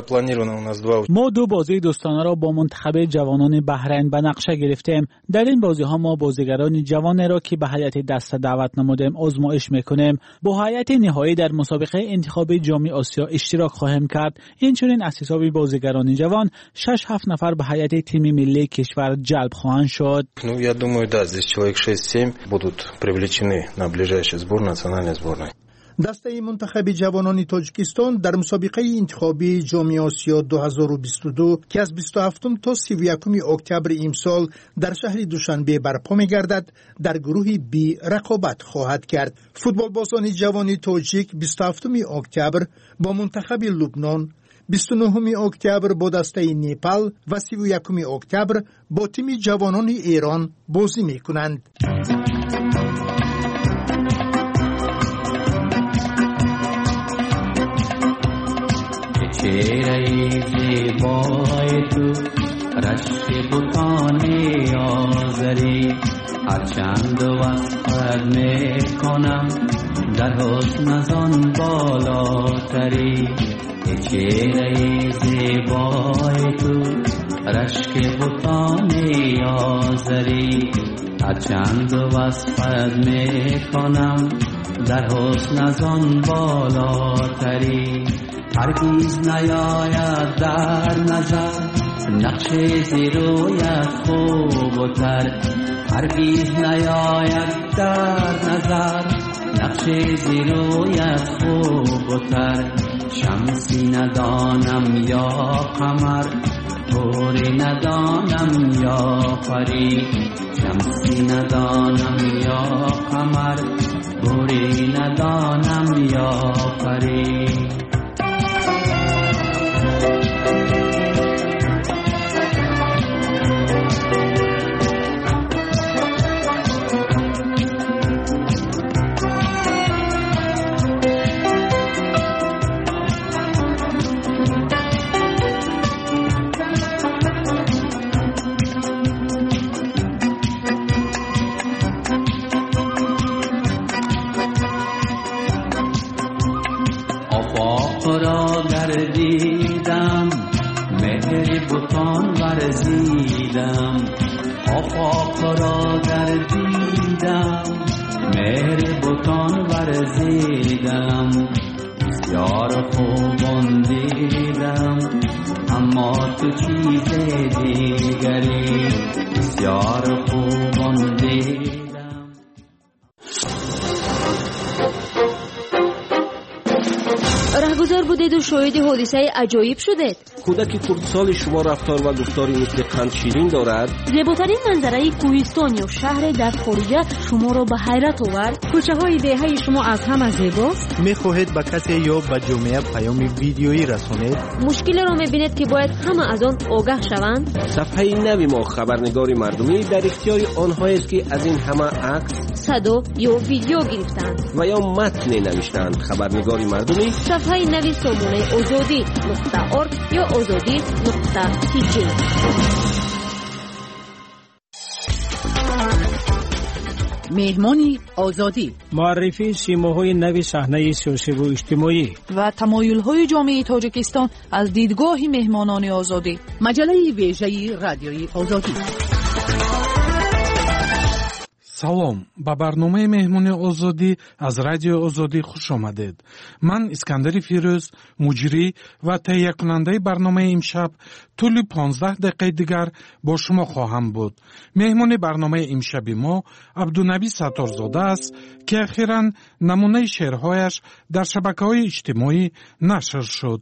ما 2 بازی دوستانه را با منتخب جوانان بحرین به نقشه گرفتیم. در این بازی ها ما بازیگران جوان را که به هیئت دسته دعوت نمودیم آزمایش میکنیم. با هیئت نهایی در مسابقه انتخابی جام آسیا اشتراک خواهیم کرد. اینچنین از حساب بازیگران جوان 6-7 نفر به هیئت تیم ملی کشور جلب خواهند شد. Я думаю, да, здесь человек 6-7 будут привлечены на ближайшие сбор национальной сборной. دسته منتخب جوانان تاجیکستان در مسابقه انتخابی جام آسیا 2022 که از 27 تا 31 اکتبر امسال در شهر دوشنبه برپا می‌گردد، در گروه B رقابت خواهد کرد. فوتبالبازان جوان تاجیک 27 اکتبر با منتخب لبنان، 29 اکتبر با دسته نپال و 31 اکتبر با تیم جوانان ایران بازی می‌کنند. چهره زیبای تو رشک بتان آزری هرچند وصفت میکنم در حسن از آن بالاتری. چهره زیبای تو رشک بتان آزری هرچند وصفت میکنم در حسن از آن بالاتری. هرگز نیاید در نظر نقش زیرویت خوب و تر. هرگز نیاید در نظر نقش زیرویت خوب و تر. شمسی ندانم یا قمر، گوری ندانم یا پری. شمسی ندانم یا قمر، گوری ندانم یا پری. گردیدم مهر بتان ورزیدم. آفاق را گردیدم مهر بتان ورزیدم. بسیار خوبان دیدم اما تو چیز دیگری. بسیار خوبان دیدم. رهگذر بودید و شاهد حادثه عجایب شدید. کودک کردسال شما رفتار و گفتاری مثل قند شیرین دارد. زیباترین منظره کوهستان یا شهر در خارجه شما را به حیرت آورد. کوچه های دهه شما از همه زیباست. میخواهید به کسی یا به جامعه پیام ویدیویی رسانید؟ مشکل را میبینید که باید همه از آن آگاه شوند. صفحه نوی ما خبرنگاری مردمی در اختیار آنهایی است که از این همه عکس، صدا یا ویدیو گرفتند و یا متن نوشتند. خبرنگاری مردمی صفحه نوی سامانه آزادی.org یا آزادی.tk. مهمانی آزادی، معرفی سیماهای نوی صحنه سیاسی و اجتماعی و تمایل‌های جامعه تاجیکستان از دیدگاه مهمانان آزادی. مجله ویژه رادیوی آزادی. салом ба барномаи меҳмони озодӣ аз радиои озодӣ хуш омадед. ман искандари фирӯз, муҷрӣ ва таҳиякунандаи барномаи имшаб тӯли 15 дақиқаи дигар бо шумо хоҳам буд. меҳмони барномаи имшаби мо абдунабӣ сатторзода аст ки ахиран намунаи шеърҳояш дар шабакаҳои иҷтимоӣ нашр шуд.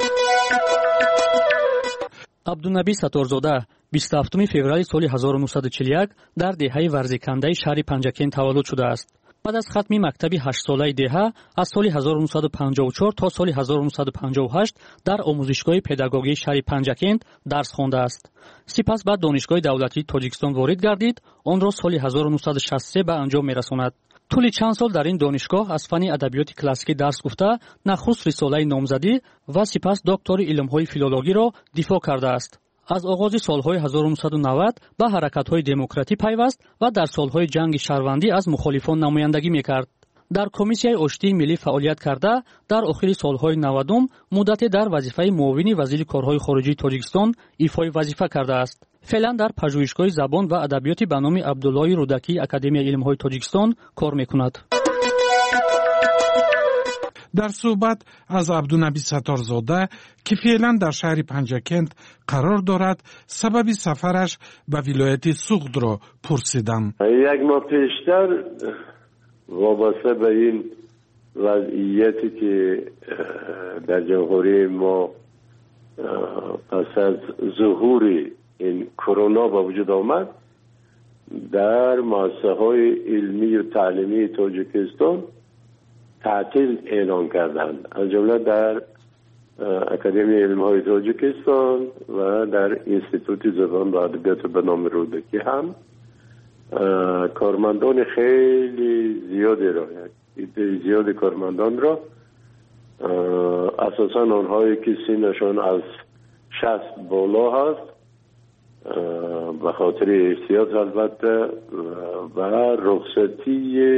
абдунабӣ сатторзода 27 феврали соли 1941 дар деҳаи варзикандаи шаҳри Панҷакент таваллуд шудааст. баъд аз хатми мактаби 8-солаи деҳа аз соли 1954 то соли 1958 дар омӯзишгоҳи педагогии шаҳри Панҷакент дарс хондааст. сипас ба донишгоҳи давлатии Тоҷикистон ворид гардид. онро соли 1963 ба анҷом мерасонад. тӯли чанд сол дар ин донишгоҳ аз фанни адабиёти классикӣ дарс гуфта, нахуст рисолаи номзадӣ ва сипас доктори илмҳои филологиро дифоъ кардааст. аз оғози солҳои 1990 ба ҳаракатҳои демократӣ пайваст ва дар солҳои ҷанги шаҳрвандӣ аз мухолифон намояндагӣ мекард. дар комиссияи оштии миллӣ фаъолият карда, дар охири солҳои 90 муддате дар вазифаи муовини вазири корҳои хориҷии Тоҷикистон ифои вазифа кардааст. феълан дар пажӯҳишгоҳи забон ва адабиёти ба номи Абдуллои Рудакии Академияи илмҳои Тоҷикистон кор мекунад. дар суҳбат аз абдунабӣ сатторзода ки феълан дар шаҳри Панҷакент қарор дорад, сабаби сафараш ба вилояти Суғдро пурсидам. як моҳ пештар вобаста ба ин вазъияте ки дар ҷумҳурии мо пас аз зуҳури ин корона ба вуҷуд омад, дар муассисаҳои илмию таълимии Тоҷикистон تعطیل اعلان کردند. از جمله در اکادمی علم‌های تاجیکستان و در اینستیتوت زبان و ادبیات به نام رودکی هم کارمندان خیلی زیادی را، زیاد کارمندان را، اساساً آنهایی که سنشان از 60 بالا هست، به خاطر احتیاط البته و رخصتی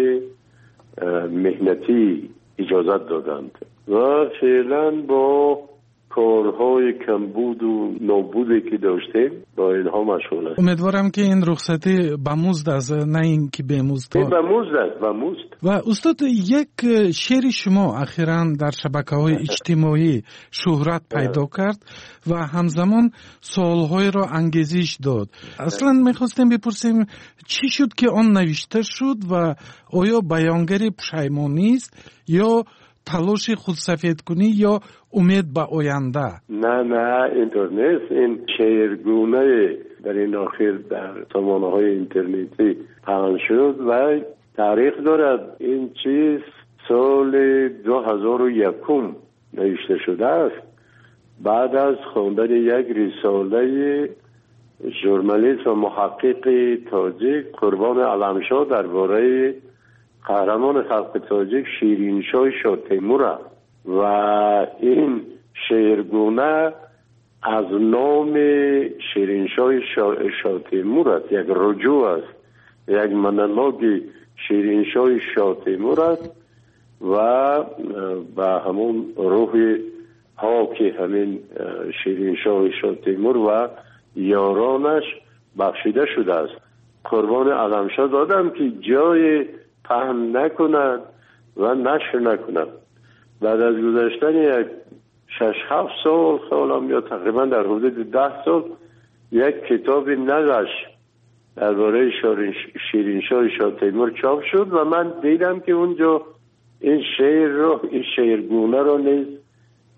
مهنتی اجازت دادند و فعلا با کارهای کمبود و نابودی که داشتیم با اینها مشغول هستیم. امیدوارم که این رخصتی به مزد است، نه این که به مزد. به مزد است، به مزد. و استاد، یک شعر شما اخیراً در شبکه‌های اجتماعی شهرت پیدا کرد و همزمان سوال‌های را انگیزش داد. اصلاً می‌خواستیم بپرسیم چی شد که آن نوشته شد و آیا بیانگر پشیمانی است یا تلاش خودسفید کنی یا امید به آینده؟ نه اینطور نیست. این شعرگونه در این آخر در سامانه‌های اینترنتی پخش شد و تاریخ دارد. این چیز سال 2001 نوشته شده است، بعد از خواندن یک رساله ژورنالیست و محقق تاجیک قربان علمشاه درباره قهرمان خلق تاجیک شیرینشاه شاه تیمور و این شعرگونه از نام شیرینشاه شاه تیمور است، یک رجوع است، یک منالاگ شیرینشاه شاه تیمور است و به همون روح پاک همین شیرینشاه شاه تیمور و یارانش بخشیده شده است. قربان علمشاه دادم که جای پهن نکنند و نشر نکنند. بعد از گذشتن یک 6-7 سال یا تقریبا در حدود 10 سال یک کتاب نقش درباره شیرینشاه شاه تیمور چاپ شد و من دیدم که اونجا این شعر رو، این شعرگونه رو نیز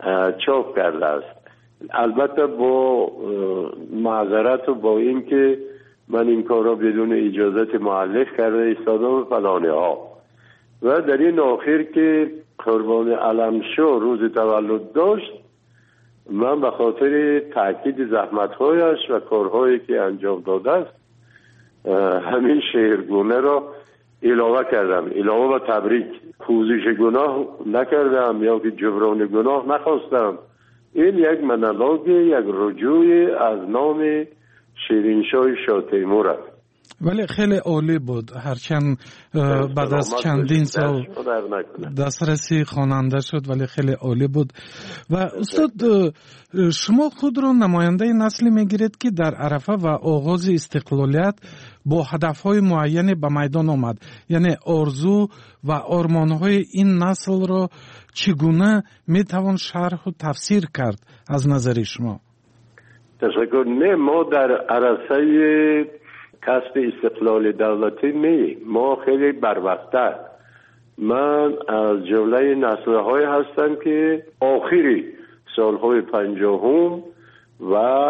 چاپ کرده است. البته با معذرت و با این که من این کار را بدون اجازت مؤلف کرده ایستادم فلانه ها. و در این آخر که قربان علمشو روز تولد داشت، من به خاطر تاکید زحمت‌هایش و کارهایی که انجام داده است همین شعرگونه را علاوه کردم، علاوه و تبریک. پوزش گناه نکردم یا که جبران گناه نخواستم. این یک منالوگ، یک رجوع از نام شیرینشاه شاه تیمور است. ولی خیلی عالی بود، هرچند بعد از چندین سال دسترسی خواننده شد ولی خیلی عالی بود. و استاد شما خود را نماینده نسلی میگیرید که در عرفه و آغاز استقلالیت با هدفهای معینی به میدان آمد، یعنی آرزو و آرمانهای این نسل را چگونه میتوان شرح و تفسیر کرد از نظر شما؟ تشکر. نه، ما در عرصه کسب استقلال دولتی نه، ما خیلی بروقت‌تر. من از جمله نسل‌های هستم که آخری سالهای 50 و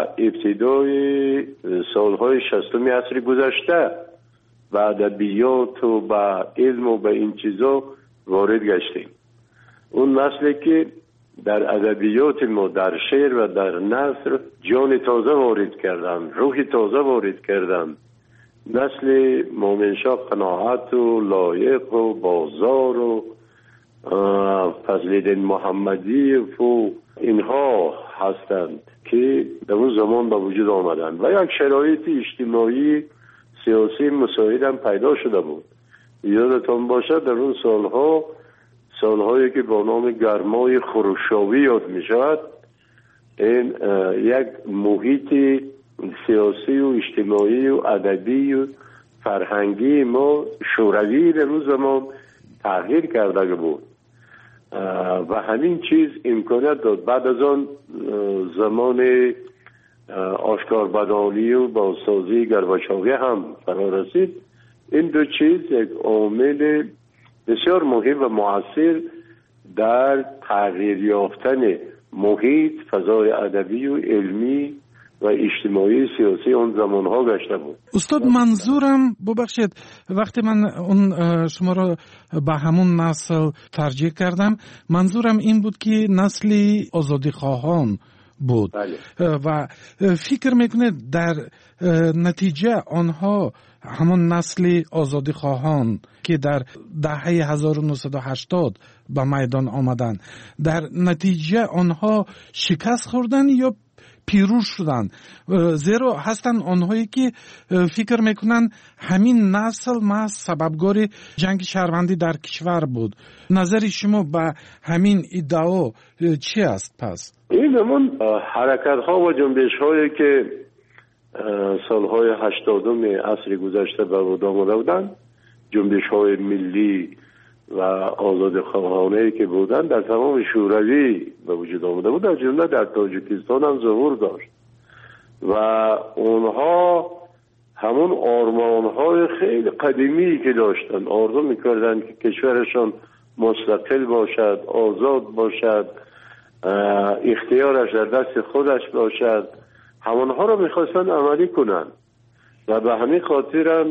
ابتدای سالهای 60 عصر گذشته و ادبیات و به علم و به این چیزا وارد گشتیم. اون نسلی که در ادبیات ما، در شعر و در نثر جان تازه وارد کردن، روح تازه وارد کردن. نسل مومنشاه قناعت و لایق و بازار و فضل‌الدین محمدی و اینها هستند که در اون زمان به وجود آمدند و یک شرایط اجتماعی سیاسی مساعد هم پیدا شده بود. یادتان باشد در اون سالهایی که با نام گرمای خروشاوی یاد می شود، این یک محیط سیاسی و اجتماعی و ادبی و فرهنگی ما شوروی در اون زمان تغییر کرده بود و همین چیز امکانات داد. بعد از آن زمان آشکار بدانی و بازسازی گرباچوی هم فرا رسید. این دو چیز یک عامل بسیار مهم و مؤثر در تغییر یافتن محیط، فضای ادبی و علمی و اجتماعی سیاسی اون زمانها گشته بود. استاد منظورم ببخشید وقتی من اون شما را به همون نسل ترجیح کردم، منظورم این بود که نسلی آزادی خواهان بود. بله. و فکر میکنه در نتیجه آنها همون نسل آزادی خواهان که در دهه 1980 به میدان آمدن، در نتیجه آنها شکست خوردن یا پیروز شدن؟ زیرا هستن آنهایی که فکر میکنن همین نسل محض سببگار جنگ شهروندی در کشور بود. نظر شما به همین ادعا چی است پس؟ این همون حرکت ها و جنبش هایی که سالهای 80 عصر گذشته به وجود آمده بودن، جنبش های ملی و آزاد خواهانه که بودن در تمام شوروی به وجود آمده بود، از جمله در تاجیکستان هم ظهور داشت و اونها همون آرمانهای خیلی قدیمی که داشتن، آرزو میکردن که کشورشان مستقل باشد، آزاد باشد، اختیارش در دست خودش باشد، همونها رو میخواستن عملی کنن و به همین خاطر هم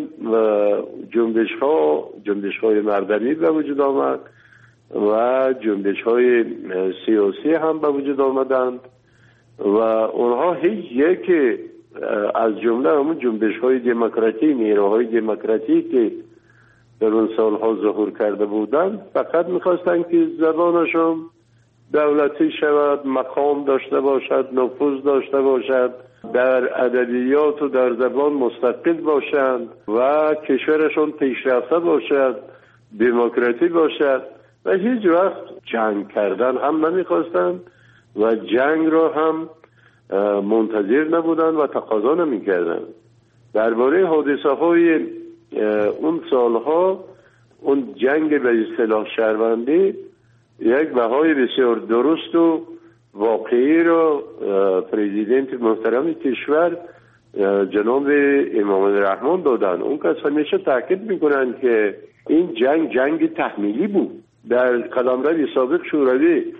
جنبش های مردمی به وجود آمد و جنبش های سیاسی هم به وجود آمدند و اونها هیچ یک از جمله همون جنبش های دموکراتی، نیروهای دموکراتی که در اون سالها ظهور کرده بودند فقط میخواستن که زبانشون دولتی شود، مقام داشته باشد، نفوذ داشته باشد، در ادبیات و در زبان مستقل باشند و کشورشون پیشرفته باشد، دموکراتی باشد و هیچ وقت جنگ کردن هم نمیخواستند و جنگ را هم منتظر نبودند و تقاضا نمیکردند. درباره حادثه های اون سالها، اون جنگ به اصطلاح شهروندی یک بهای بسیار درست و واقعی را پرزیدنت محترم کشور جناب امام رحمان دادن. اون کس همیشه تاکید میکنن که این جنگ تحمیلی بود. در قلمرو سابق شوروی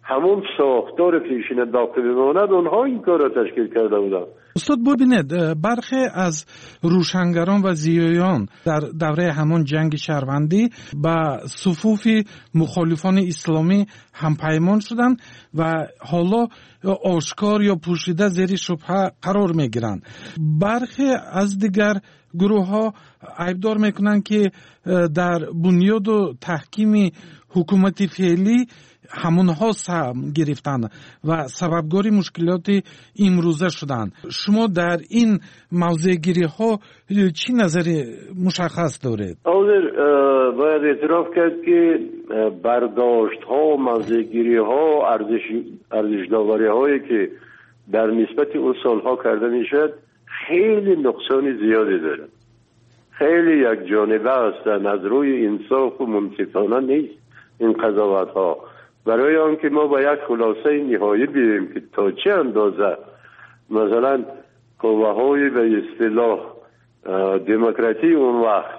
همون ساختار پیشین باقی بماند، اونها این کار را تشکیل کرده بودند. استاد ببینید، برخی از روشنگران و زیایان در دوره همون جنگ شهروندی با صفوف مخالفان اسلامی همپیمان شدند و حالا آشکار یا پوشیده زیر شبهه قرار میگیرند. برخی از دیگر گروه ها عیبدار میکنند که در بنیاد و تحکیم حکومت فعلی همونها سهم گرفتند و سببگار مشکلات امروزه شدند. شما در این موضوع گیری ها چی نظر مشخص دارید؟ باید اعتراف کرد که برداشت ها، موضوع گیری ها، ارزش داوری هایی که در نسبت اون سالها کرده میشد خیلی نقصان زیادی دارد. خیلی یک جانبه هستند، از روی انصاف و منصفانه نیست این قضاوت ها. برای آنکه ما با یک خلاصه نهایی بیاییم که تا چه اندازه مثلا قوه‌های به اصطلاح دموکراسی اون وقت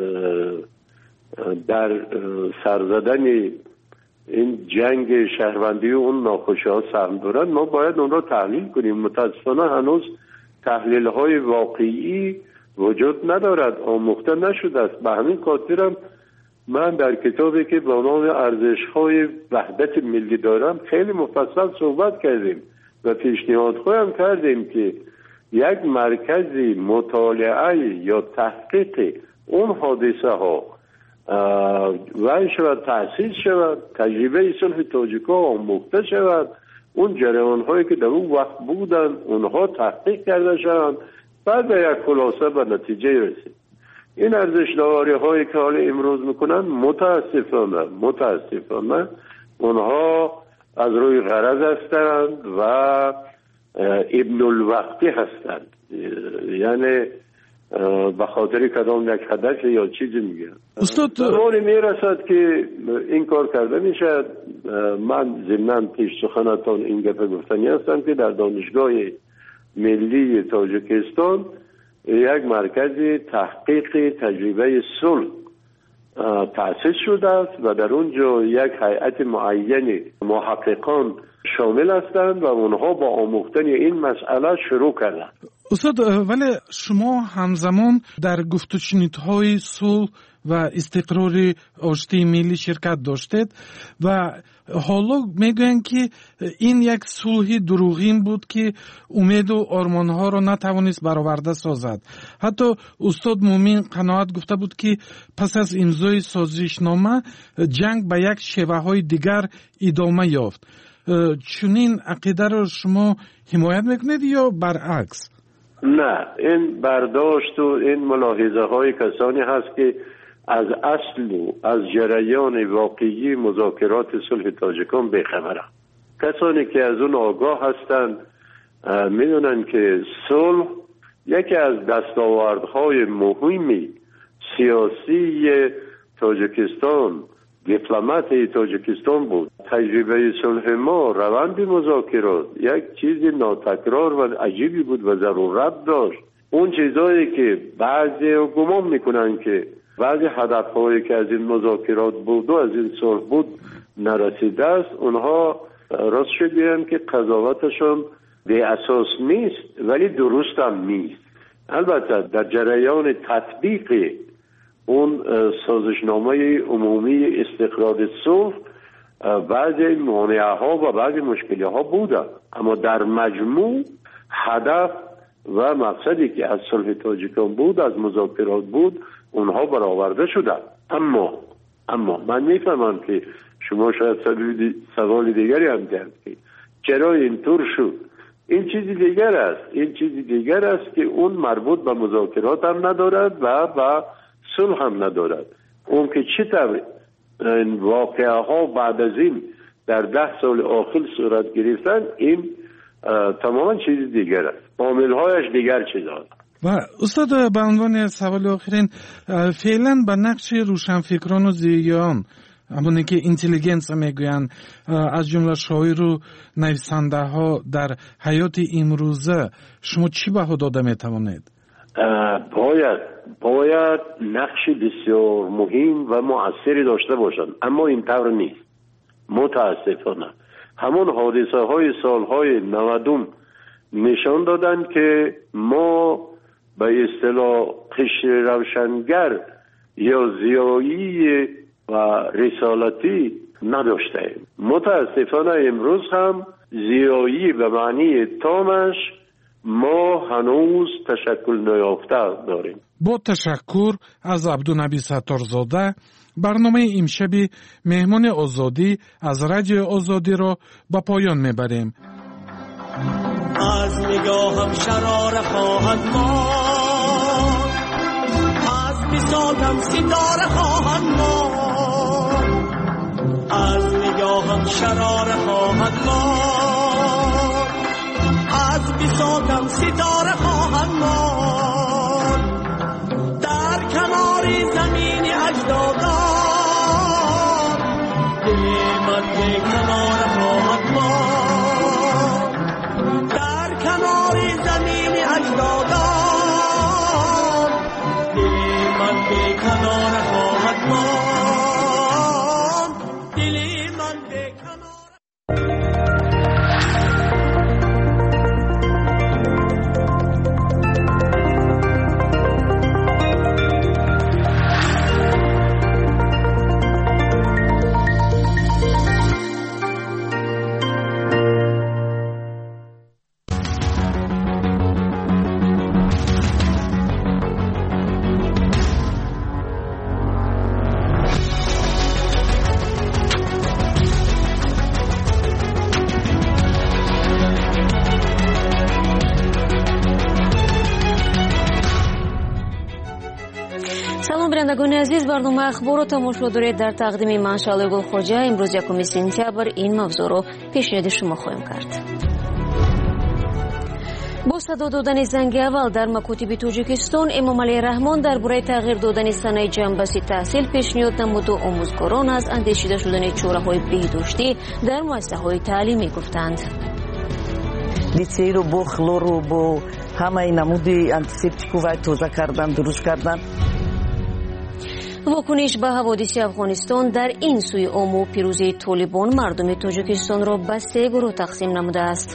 در سرزدن این جنگ شهروندی و اون ناخوشی ها سهم دارن، ما باید اون را تحلیل کنیم. متاسفانه هنوز تحلیل های واقعی وجود ندارد، آموخته نشده است. به همین خاطرم من در کتابی که با نام ارزش‌های وحدت ملی دارم خیلی مفصل صحبت کردیم و پیشنهاد خواهم کردیم که یک مرکزی مطالعه یا تحقیق اون حادثه ها و شود تأسیس شود، تجربه صلح تاجیک‌ها آموخته شود، اون جریان هایی که در اون وقت بودن اونها تحقیق کرده شوند، بعد به یک خلاصه به نتیجه رسید. این ارزش داوری هایی که حالا امروز میکنن متاسفانه اونها از روی غرض هستند و ابن الوقتی هستند، یعنی به خاطر کدام یک هدف یا چیزی میگن. زمانی میرسد که این کار کرده میشد. من ضمناً پیش سخنتان این گفته گفتنی هستم که در دانشگاه ملی تاجیکستان یک مرکز تحقیق تجربه صلح تأسیس شده است و در اونجا یک هیئت معین محققان شامل هستند و اونها با آموختن این مسئله شروع کردند. استاد، ولی شما همزمان در گفت و شنودهای صلح و استقرار آشتی ملی شرکت داشتید و حالا میگویند که این یک صلح دروغین بود که امید و آرمانها را نتوانست برآورده سازد. حتی استاد مومن قناعت گفته بود که پس از امضای سازشنامه جنگ به یک شیوه‌های دیگر ادامه یافت. چنین عقیده را شما حمایت میکنید یا برعکس؟ نه، این برداشت و این ملاحظه های کسانی هست که از اصل و از جریان واقعی مذاکرات صلح تاجیکان بی‌خبرند. کسانی که از اون آگاه هستند میدونن که صلح یکی از دستاوردهای مهمی سیاسی تاجیکستان، دیپلمات تاجیکستان بود. تجربه صلح ما، روند مذاکرات یک چیز ناتکرار و عجیبی بود و ضرورت داشت. اون چیزایی که بعضی گمان میکنن که بعضی هدفهایی که از این مذاکرات بود و از این صلح بود نرسیده است، اونها راست شدیم که قضاوتشون به اساس نیست ولی درست هم نیست. البته در جریان تطبیق اون سازشنامه عمومی استقرار صلح بعضی مانعه ها و بعضی مشکلی ها بوده، اما در مجموع هدف و مقصدی که از صلح تاجیکان بود، از مذاکرات بود، اونها برآورده شده. اما من میفهمم که شما شاید سوال دیگری هم دارید که چرا اینطور شد. این چیزی دیگر است که اون مربوط به مذاکرات هم ندارد و به صلح هم ندارد. اون که چطور این واقعه ها بعد از این در 10 سال آخر صورت گرفتن، این تماما چیز دیگر است. عامل هایش دیگر چیز هست. و استاد، به عنوان سوال آخرین، فعلا به نقش روشنفکران و زیایان، همونی که اینتلیجنس میگویند، از جمله شاعر و نویسنده ها در حیات امروزه، شما چی بها داده میتوانید؟ باید نقش بسیار مهم و مؤثری داشته باشند، اما این طور نیست. متاسفانه همون حادثه های سالهای 90 نشان دادند که ما به اصطلاح قشر روشنگر یا ضیایی و رسالتی نداشتیم. متاسفانه امروز هم ضیایی به معنی تامش ما هنوز تشکل نیافته داریم. با تشکر از عبدالنبی ستارزاده، برنامه امشبی مهمان آزادی از رادیو آزادی را به پایان میبریم. از نگاهم شرار خواهد ماند، از بساطم ستاره خواهد ماند، از نگاهم شرار خواهد ماند، از بساطم ستاره خواهد ماند، در کنار زمین اجدادان دل من به کنار خواهد ماند، در کنار زمین اجدادان دل من به کنار خواهد ماند، دل من به کنار. شنوندگان عزیز، برنامه اخبار رو تماشا دارید. در تقدیم من شعله گلخوجه امروز 1 سپتامبر این موضوع رو پیشنهاد شما خواهیم کرد. با صدا دادن زنگ اول در مکاتب تاجیکستان، امامعلی رحمان درباره تغییر دادن سنه جنبش تحصیل پیشنهاد نمود و آموزگاران از اندیشیده شدن چاره‌های بهداشتی در مؤسسه‌های تعلیمی گفتند. لیسه رو با خلور رو با همه نمودی انتیسپتیک و تازه کردن، درست کردن. واکنش به حوادث افغانستان در این سوی امو پیروزی طالبان مردم تاجیکستان را به 3 گروه تقسیم نموده است.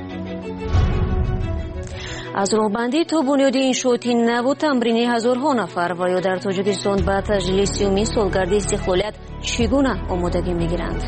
از راهبندی تا بنیاد انشاءات نو و تمرین هزارها نفر و یا در تاجیکستان به تجلیل 30 سالگرد استقلالیت چگونه آمادگی میگیرند؟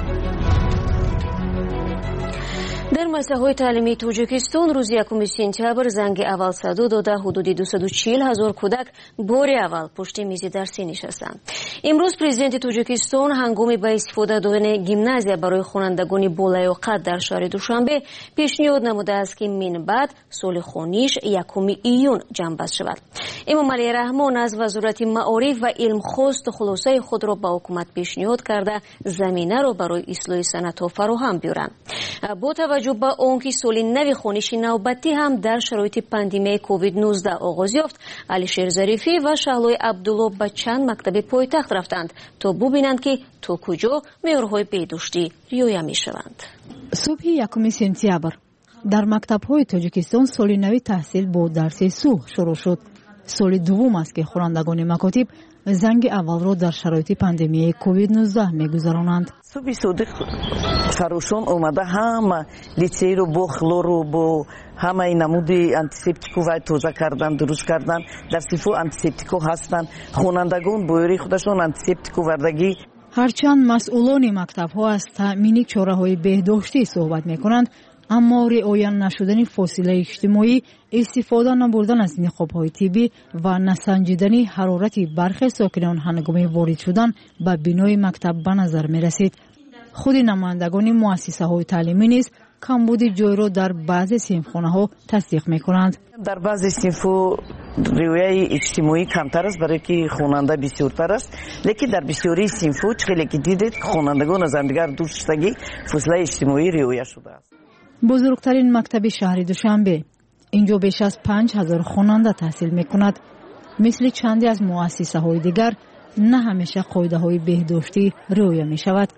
در مؤسسه‌های تعلیمی تاجیکستان روز 1 سپتامبر زنگ اول صدا داده حدود 240,000 کودک بار اول پشت میز درسی نشستند. امروز پرزیدنت تاجیکستان هنگام به استفاده دادن گیمنازیا برای خوانندگان بالایاقت در شهر دوشنبه پیشنهاد نموده است که من بعد سال خوانیش 1 ایون جنبش شود. امامعلی رحمان از وزارت معارف و علم خواست خلاصه خود را به حکومت پیشنهاد کرده زمینه را برای اصلاح صنعت‌ها فراهم بیارند. با توجه به آنکه سال نو خوانش نوبتی هم در شرایط پاندمی کووید 19 آغاز یافت، علیشیر ظریفی و شهلای عبدالله به چند مکتب پایتخت رفتند تا ببینند که تا کجا معیارهای بهداشتی رعایت می‌شوند. صبح 1 سپتامبر در مکتب‌های تاجیکستان سال نو تحصیل با درس صبح شروع شد. سال دوم است که خوانندگان مکاتب زنگ اول را در شرایط پاندمی کووید 19 می‌گذرانند. صبح صادق فروشان اومده همه لیسه رو با خلور رو با همه نمودی انتیسپتیک و تازه کردن، درست کردن. در صفو انتیسپتیک هستن. خوانندگان بایوری خودشون انتیسپتیک وردگی. هرچند مسئولان مکتب‌ها از تأمین چاره‌های بهداشتی صحبت می‌کنند، اما رعایت نشدن فاصله اجتماعی، استفاده نبردن از نقاب‌های طبی و نسنجیدن حرارت برخی ساکنان هنگام وارد شدن به بینای مکتب به نظر می‌رسید. خود نمایندگان مؤسسه‌های تعلیمی نیز کمبود جای را در بعضی صنفخانه‌ها تصدیق می‌کنند. در بعضی صنف‌ها رعایت اجتماعی کمتر است برای که خواننده بسیارتر است، لیکن در بسیاری صنف‌ها چقدر که دیدید خوانندگان از همدیگر دور شدگی فاصله اجتماعی رعایت شده است. بزرگترین مکتب شهر دوشنبه اینجا بیش از 5,000 خواننده تحصیل می‌کند. مثل چندی از مؤسسه‌های دیگر نه همیشه قاعده‌های بهداشتی رعایت می‌شود.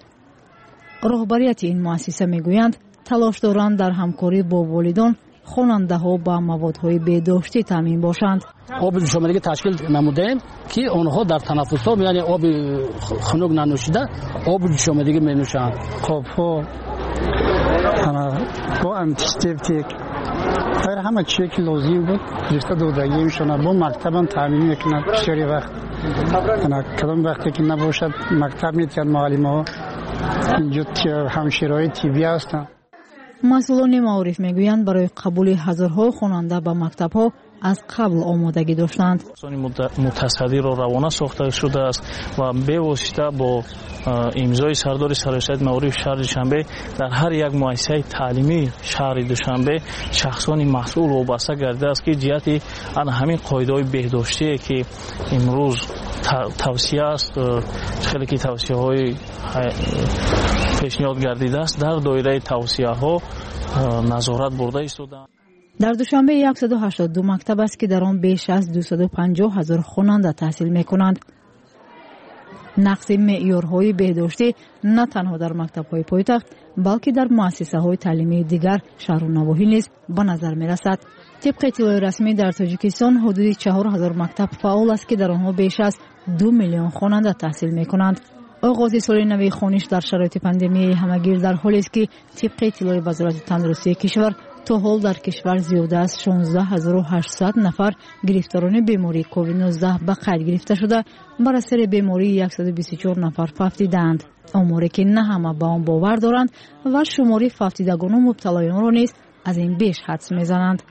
رهبریت این مؤسسه می‌گویند تلاش دارند در همکاری با والدان خواننده‌ها با موادهای بهداشتی تامین باشند. آب جوشامگی تشکیل نمودیم که آنها در تنفس‌ها یعنی آب خنک ننوشیده آب جوشامگی می‌نوشند. خب با انتیسپتیک همه چیزی که لازم بود گرفته دودگی میشونه. با مکتبم تامین میکنه بسیاری وقت. کدام وقتی که نباشد مکتب میتونن معلم ها اینجا همشیرهای تیوی هستن. مسئولان معارف میگویند برای قبول هزارها خواننده به مکتب ها از قبل آمادگی داشتند. متصدی را روانه ساخته شده است و به واسطه با امضای سردار سرایت معارف شهر دوشنبه در هر یک مؤسسه تعلیمی شهر دوشنبه شخصان مسئول وابسته گردیده است که جهت همین قاعده‌های بهداشتی که امروز توصیه است، خیلی که توصیه‌های پیشنهاد گردیده است در دایره توصیه‌ها نظارت برده ایستادند. در دوشنبه 182 مکتب است که در آن بیش از 250,000 خواننده تحصیل می‌کنند. نقص معیارهای بهداشتی نه تنها در مکتب‌های پایتخت بلکه در مؤسسه‌های تعلیمی دیگر شهر و نواحی نیز به نظر می‌رسد. طبق اطلاع رسمی در تاجیکستان حدود 4,000 مکتب فعال است که در آنها بیش از 2 میلیون خواننده تحصیل می‌کنند. آغاز سال نوی خوانش در شرایط پاندمی همگیر در حالی است که طبق اطلاع وزارت تندرستی کشور تا حال در کشور زیاده از 16,800 نفر گرفتاران بیماری کووید 19 به قید گرفته شده، بر اثر بیماری 124 نفر فوتیدند. آماری که نه همه به آن باور دارند و شماری فوتیدگان و مبتلایان را نیز از این بیش حدس میزنند.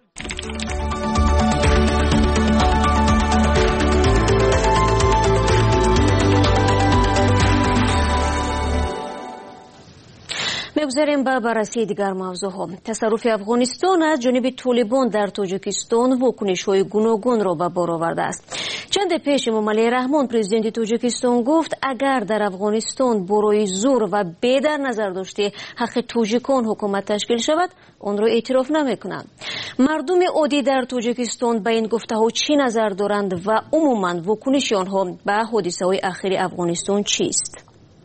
می‌گذاریم به بررسی دیگر موضوعها. تصرف افغانستان از جانب طالبان در تاجیکستان واکنش‌های گوناگون را به بار آورده است. چند پیش امام علی رحمان پرزیدنت تاجیکستان گفت اگر در افغانستان برای زور و بی در نظر داشته حق تاجیکان حکومت تشکیل شود آن را اعتراف نمی‌کنند. مردم عادی در تاجیکستان به این گفته‌ها چی نظر دارند و عموماً واکنش آنها به حادثه‌های اخیر افغانستان چیست؟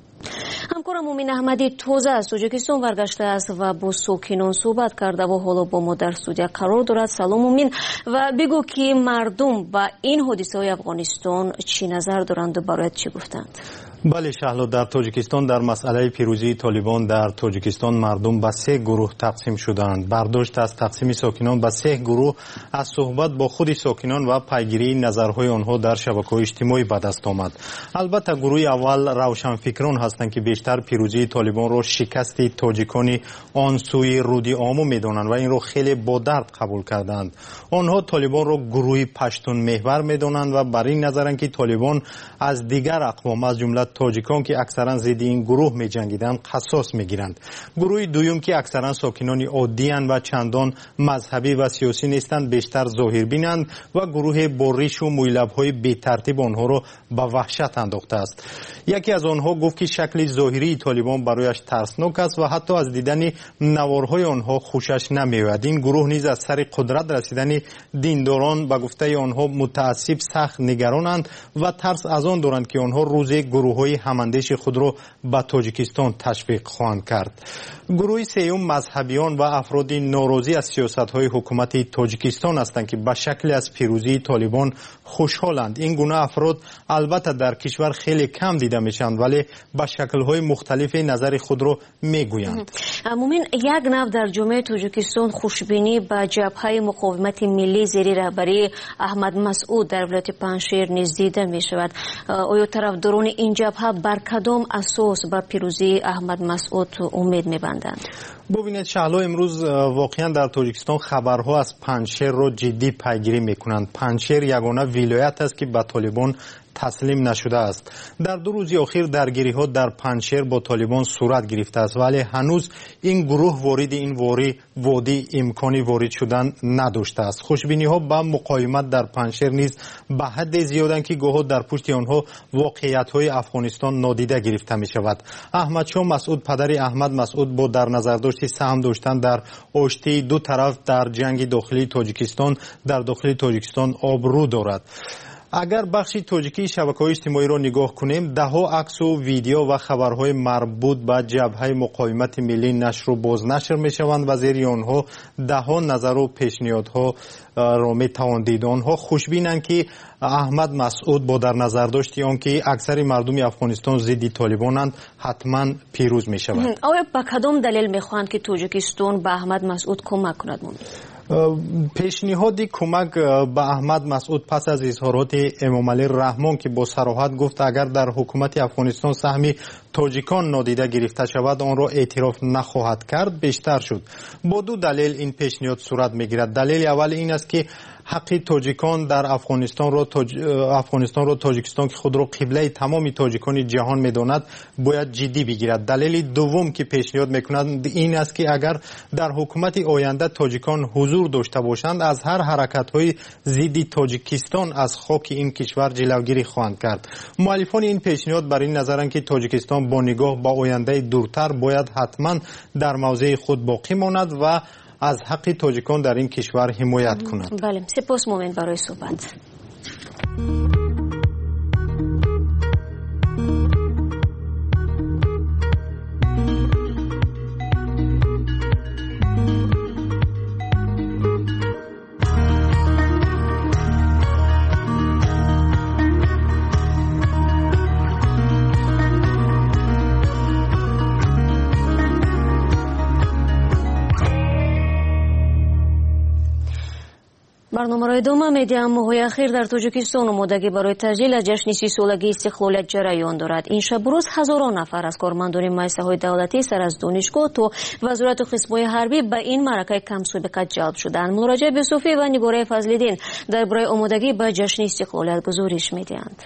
همکارم مومین احمدی تازه از تاجیکستان برگشته است و با ساکنان صحبت کرده و حالا با ما در استودیو قرار دارد. سلام مومین، و بگو که مردم با این حادثه‌های افغانستان چی نظر دارند و برایت چی گفتند؟ بله شهلا، در تاجیکستان در مسئله پیروزی طالبان در تاجیکستان مردم به 3 گروه تقسیم شدند. برداشت از تقسیم ساکنان به 3 گروه از صحبت با خود ساکنان و پیگیری نظرهای آنها در شبکه‌های اجتماعی به دست آمد. البته گروه اول روشنفکران هستند که بیشتر پیروزی طالبان را شکست تاجیکان آن سوی رودی آمو می‌دانند و این را خیلی با درد قبول کردند. آنها طالبان را گروه پشتون محور می‌دانند و بر این نظرند که طالبان از دیگر اقوام از جمله تاجیکان که اکثرا ضد این گروه می جنگیدند قصاص می گیرند. گروه دوم که اکثرا ساکنان عادی اند و چندان مذهبی و سیاسی نیستند بیشتر ظاهر بینند و گروه بوریش و مویلب های بی ترتیب آنها را به وحشت انداخته است. یکی از آنها گفت که شکل ظاهری طالبان برایش ترسناک است و حتی از دیدن نوارهای آنها خوشش نمیآید. این گروه نیز از سر قدرت رسیدن دینداران به گفته آنها متعصب سخت نگرانند و ترس از آن دارند که آنها روز گروه‌های هماندیش خود را به تاجیکستان تشویق خواهند کرد. گروه سوم مذهبیان و افراد ناراضی از سیاست‌های حکومت تاجیکستان هستند که به شکل از پیروزی طالبان خوشحالند. این گونه افراد البته در کشور خیلی کم دیده میشند ولی به شکل‌های مختلف نظر خود را میگویند. مومین، یک نوع در جامعه تاجیکستان خوشبینی به جبهه مقاومت ملی زیر رهبری احمد مسعود در ولایت پنجشیر نیز دیده میشود. آیا طرفداران این جبهه بر کدام اساس به پیروزی احمد مسعود امید می‌بندند؟ ببینید شهلا، امروز واقعا در تاجیکستان خبرها از پنجشیر را جدی پیگیری میکنند. پنجشیر یگانه ولایت است که به طالبان تسلیم نشده است. در 2 روز اخیر درگیری ها در پنجشیر با طالبان صورت گرفته است ولی هنوز این گروه وارد این وادی امکانی وارد شدن نداشته است. خوشبینی ها به مقاومت در پنجشیر نیز به حد زیادند که گاهی در پشت آنها واقعیت های افغانستان نادیده گرفته می شود. احمد شاه مسعود پدر احمد مسعود با در نظر داشت سهم داشتن در آشتی دو طرف در جنگ داخلی تاجیکستان در داخل تاجیکستان آبرو دارد. اگر بخش توجیکی شبکه‌های اجتماعی را نگاه کنیم، ده‌ها عکس و ویدیو و خبرهای مربوط به جبهه مقاومت ملی نشر و بازنشر می‌شوند و زیر آنها ده‌ها نظر و پیشنهادها را می‌توان دید. آنها خوشبینند که احمد مسعود با در نظر داشتی آنکه اکثر مردم افغانستان ضد طالبانند حتما پیروز می‌شوند. آیا به کدام دلیل می‌خواهند که تاجیکستان به احمد مسعود کمک کند؟ پیشنهاد کمک به احمد مسعود پس از اظهارات امامعلی رحمان که با صراحت گفت اگر در حکومت افغانستان سهم تاجیکان نادیده گرفته شود آن را اعتراف نخواهد کرد بیشتر شد. با دو دلیل این پیشنهاد صورت میگیرد. دلیل اول این است که حق تاجیکان در افغانستان را تاجیکستان که خود را قبله تمام تاجیکان جهان میداند باید جدی بگیرد. دلیل دوم که پیشنهاد میکند این است که اگر در حکومت آینده تاجیکان حضور داشته باشند از هر حرکت‌های ضد تاجیکستان از خاک این کشور جلوگیری خواهند کرد. مؤلفان این پیشنهاد بر این نظرند که تاجیکستان با نگاه به آینده دورتر باید حتما در موضع خود باقی ماند و از حق تاجیکان در این کشور حمایت کند. بله، سپاس مومن برای صحبت. برنامه دوم میدیم ماهای اخیر در تاجیکستان آمادگی برای تجلیل از جشن 30 سالگی استقلالیت جریان دارد. این شب روز هزاران نفر از کارمندان مؤسسه‌های دولتی سر از دانشگاه تا وزارت و قسم‌های حربی به این معرکه کم سابقه جلب شدند. مراجعه به صوفی و نگاره فضل‌الدین درباره آمادگی به جشن استقلالیت گزارش می‌دهند.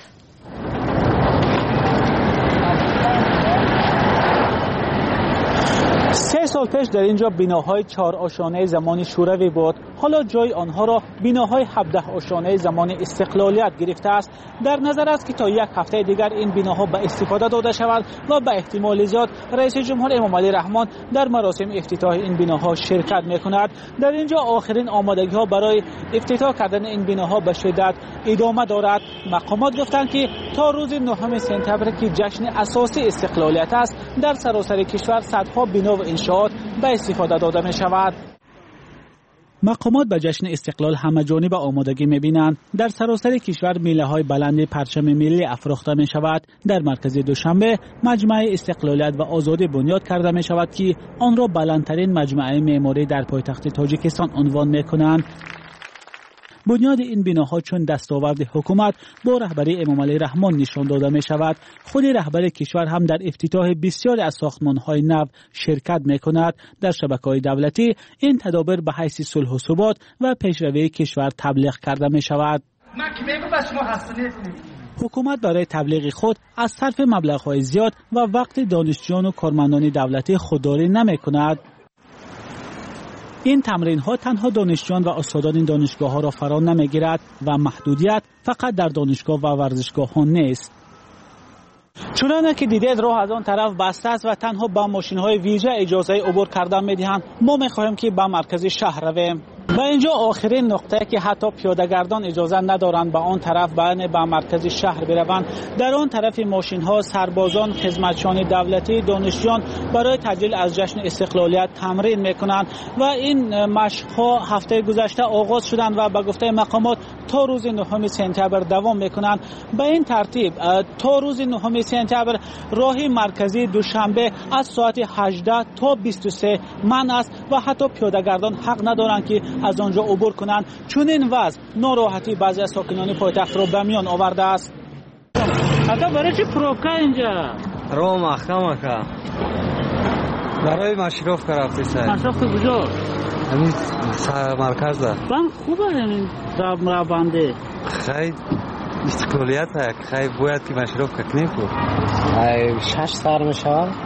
3 سال پیش در اینجا بناهای 4 آشانه زمان شوروی بود. حالا جای آنها را بناهای 17 آشانه زمان استقلالیت گرفته است. در نظر است که تا یک هفته دیگر این بناها به استفاده داده شود و به احتمال زیاد رئیس جمهور امامعلی رحمان در مراسم افتتاح این بناها شرکت می‌کند. در اینجا آخرین آمادگی‌ها برای افتتاح کردن این بناها به شدت ادامه دارد. مقامات گفتند که تا روز 9 سپتامبر که جشن اساسی استقلالیت است در سراسر کشور صدها بنا و انشاءات به استفاده داده می شود. مقامات به جشن استقلال همه جانبه آمادگی می‌بینند. در سراسر کشور میله‌های بلند پرچم ملی افروخته می شود. در مرکز دوشنبه مجمع استقلالیت و آزادی بنیاد کرده می شود که آن را بلندترین مجمع معماری در پایتخت تاجیکستان عنوان می‌کنند. بنیاد این بناها چون دستاورد حکومت با رهبری امامعلی رحمان نشان داده می شود. خود رهبر کشور هم در افتتاح بسیاری از ساختمان‌های نو شرکت می کند. در شبکه‌های دولتی این تدابیر به حیث صلح و ثبات و پیشروی کشور تبلیغ کرده می شود. حکومت برای تبلیغ خود از صرف مبلغ‌های زیاد و وقت دانشجویان و کارمندان دولتی خودداری نمی کند. این تمرین ها تنها دانشجویان و استادان این دانشگاه ها را فرا نمیگیرد و محدودیت فقط در دانشگاه و ورزشگاه ها نیست. چنانه که دیدید راه از آن طرف بسته است و تنها با ماشین های ویژه اجازه عبور کردن میدهند. ما میخواهیم که به مرکز شهر رویم. و اینجا آخرین نقطه که حتی پیاده‌گردان اجازه ندارند به آن طرف به مرکز شهر بروند. در آن طرف ماشین ها سربازان، خدمتچیان دولتی، دانشجویان برای تجلیل از جشن استقلالیت تمرین میکنند و این مشق ها هفته گذشته آغاز شدند و به گفته مقامات تا روز 9 سپتامبر دوام میکنند. به این ترتیب تا روز 9 سپتامبر راه مرکزی دوشنبه از ساعت 18 تا 23 منع است و حتی پیاده‌گردان حق ندارند که از آنجا عبور کنند. چون این وضع ناراحتی بعضی از ساکنان پایتخت را به میان آورده است. حتی برای چی پروکا اینجا؟ رو محکمه که برای مشروف رفتی سر. مشروف کجا؟ همین مرکز ده. بند خوبه همین را بنده. خیلی استقلالیت خیلی باید که مشروف کنیم. 6 سال میشه.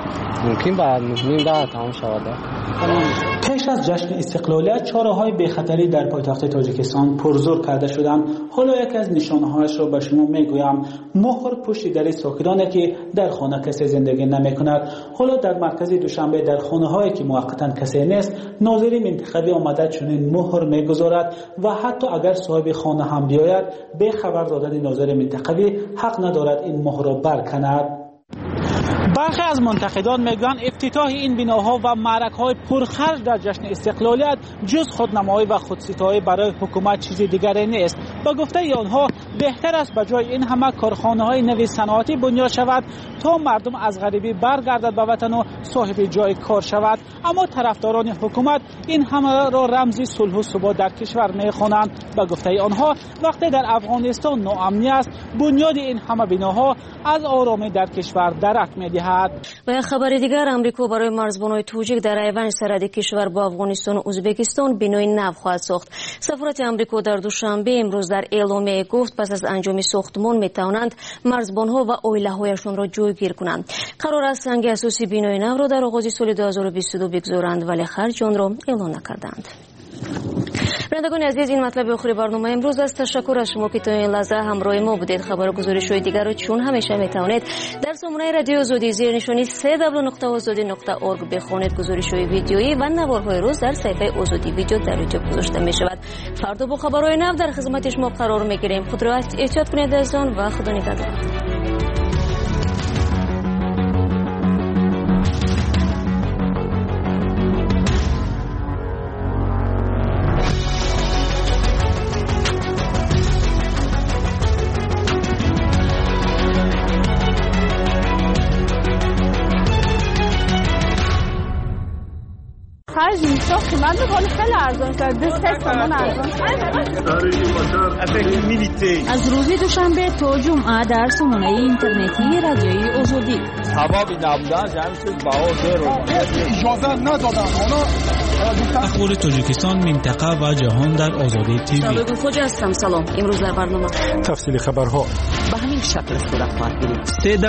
ممکن بعد نیم ده تمام شود. پیش از جشن استقلالیت چاره‌های بی‌خطری در پایتخت تاجیکستان پرزور کرده شدند. حالا یک از نشانه‌هایش را به شما میگویم. مهر پشت در ساکنانی که در خانه کسی زندگی نمی‌کند. حالا در مرکز دوشنبه در خانه‌هایی که موقتاً کسی نیست، ناظر منتخبی آمده چنین مهر می‌گذارد و حتی اگر صاحب خانه هم بیاید، به خبر دادن ناظر منتخبی حق ندارد این مهر را برکند. برخی از منتقدان میگویند افتتاح این بناها و معرک‌های پرخرج در جشن استقلالیت جز خودنمایی و خودستایی برای حکومت چیزی دیگری نیست. با گفته آنها بهتر است به جای این همه کارخانه‌های نوی صنعتی بنیاد شود تا مردم از غریبی برگردد به وطن و صاحب جای کار شود. اما طرفداران حکومت این همه را رمزی صلح و ثبات در کشور می‌خوانند. با گفته آنها وقتی در افغانستان ناامنی است، بنیاد این همه بناها از آرامی در کشور درک می‌دهد. و یک خبر دیگر، امریکا برای مرزبان‌های توجیک در ایونج سرحدی کشور با افغانستان و ازبکستان بنای نو خواهد ساخت. سفارت امریکا در دوشنبه امروز در اعلامیه گفت پس از انجام ساختمان می‌توانند مرزبان‌ها و عائله‌هایشان را جایگیر کنند. قرار است سنگ اساسی بنای نو را در آغاز سال 2022 بگذارند ولی خرج آن را اعلام نکردند. بینندگان عزیز، این مطلب آخر برنامه امروز است. تشکر از شما که تا این لحظه همراه ما بودید. خبر و گزارش‌های دیگر را چون همیشه میتوانید در سامانه رادیو آزادی زیر نشانی www.azadi.org بخوانید. گزارش‌های ویدیویی و نوارهای روز در صفحه آزادی ویدیو در یوتیوب گذاشته می‌شود. فردا با خبرهای نو در خدمت شما قرار می‌گیریم. خود را احتیاط کنید از آن و خدا نگهدار. از روز دوشنبه تا جمعه در سامانه اینترنتی رادیوی آزادی. اخبار تاجیکستان، منطقه و جهان در آزادی تیوی. سالگون خوجا هستم. سلام. امروز در برنامه تفصیل خبرها به همین شکل صورت خواهد گرفت.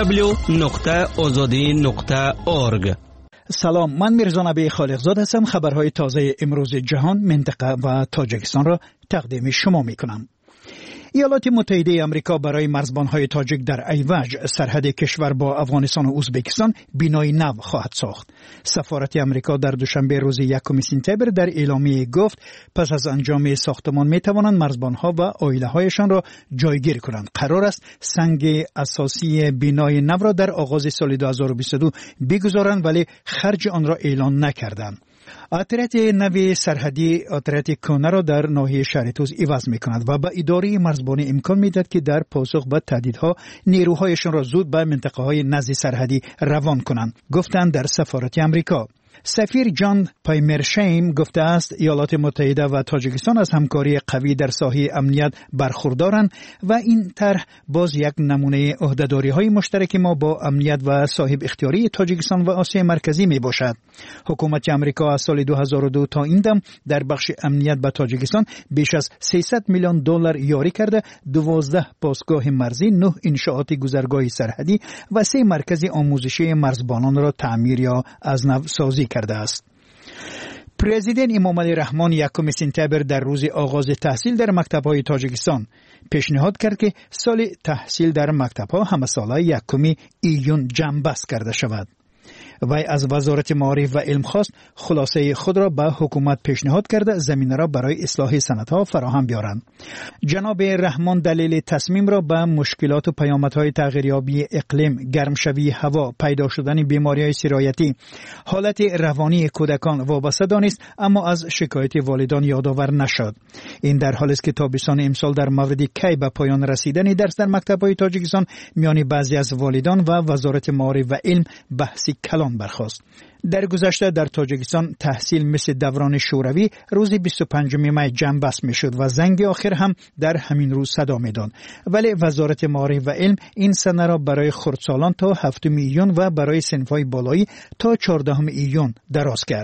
www.azadi.org. سلام، من میرزا نبی خالقزاد هستم. خبرهای تازه امروز جهان، منطقه و تاجیکستان را تقدیم شما میکنم. ایالات متحده آمریکا برای مرزبان‌های تاجیک در ایوج سرحد کشور با افغانستان و ازبکستان بنای نو خواهد ساخت. سفارت آمریکا در دوشنبه روز 1 سپتامبر در اعلامیه گفت پس از انجام ساختمان می‌توانند مرزبان‌ها و عائله‌هایشان را جایگیر کنند. قرار است سنگ اساسی بنای نو را در آغاز سال 2022 بگذارند ولی خرج آن را اعلان نکردند. اتریت نوی سرحدی اتریت کونه را در ناحیه شهر توز عوض می‌کند و به اداره مرزبانی امکان می‌دهد که در پاسخ به تهدیدها نیروهایشان را زود به منطقه‌های نزد سرحدی روان کنند، گفتند در سفارت آمریکا. سفیر جان پایمرشیم گفته است ایالات متحده و تاجیکستان از همکاری قوی در ساحه امنیت برخوردارند و این طرح باز یک نمونه عهده‌داری‌های مشترک ما با امنیت و صاحب اختیاری تاجیکستان و آسیا مرکزی می باشد. حکومت آمریکا از سال 2002 تا این دم در بخش امنیت به تاجیکستان بیش از $300 میلیون یاری کرده، 12 پاسگاه مرزی، 9 انشاءات گذرگاه سرحدی و 3 مرکز آموزشی مرزبانان را تعمیر یا از نو سازی کرده است. پرزیدنت امام علی رحمان 1 سپتامبر در روز آغاز تحصیل در مکتب‌های تاجیکستان پیشنهاد کرد که سال تحصیل در مکتب‌ها همساله 1 ایون جمع‌بست کرده شود. وی از وزارت معارف و علم خواست خلاصه خود را به حکومت پیشنهاد کرده زمینه را برای اصلاح صنعت‌ها فراهم بیارند. جناب رحمان دلیل تصمیم را به مشکلات و پیامدهای تغییریابی اقلیم، گرمشوی هوا، پیدا شدن بیماری‌های سرایتی، حالت روانی کودکان وابسته دانست، اما از شکایت والدان یادآور نشد. این در حالی است که تابستان امسال در مورد کی به پایان رسیدن درس در مکتب‌های تاجیکستان میان بعضی از والدان و وزارت معارف و علم بحثی کلان برخاست. در گذشته در تاجیکستان تحصیل مثل دوران شوروی روز 25 می جمع‌بست میشد و زنگ آخر هم در همین روز صدا میداد، ولی وزارت معارف و علم این سنه را برای خردسالان تا 7 ایون و برای صنف‌های بالایی تا 14 ایون دراز کرد.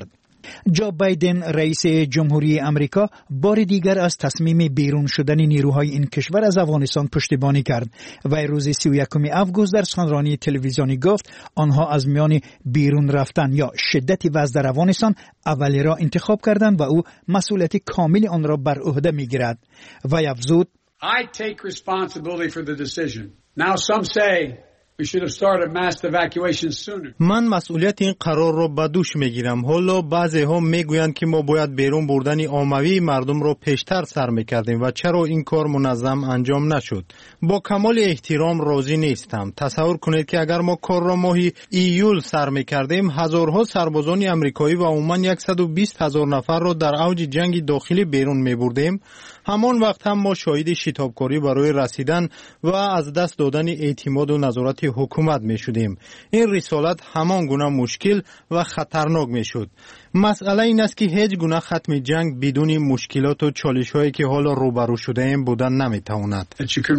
جو بایدن رئیس جمهوری امریکا بار دیگر از تصمیم بیرون شدن نیروهای این کشور از افغانستان پشتیبانی کرد و روز 31 آگوست در سخنرانی تلویزیونی گفت آنها از میان بیرون رفتن یا شدت وضع در افغانستان اولی را انتخاب کردند و او مسئولیت کامل آن را بر عهده میگیرد و افزود I take responsibility for the decision. Now some say we should have started mass evacuation sooner. من مسئولیت این قرار را به دوش میگیرم. حالا بعضی ها میگویند که ما باید بیرون بردن عمومی مردم را پیشتر سر میکردیم و چرا این کار منظم انجام نشد. با کمال احترام راضی نیستم. تصور کنید که اگر ما کار را ماه ایول سر میکردیم هزارها سربازان امریکایی و عموما 120,000 نفر را در اوج جنگ داخلی بیرون میبردیم. همان وقت هم ما شاهد شتابکاری برای رسیدن و از دست دادن اعتماد و نظارت حکومت می شدیم. این رسالت همان گونه مشکل و خطرناک می شد. مسئله این است که هیچ گونه ختم جنگ بدون مشکلات و چالش هایی که حالا روبرو شده ایم بودن نمی تواند.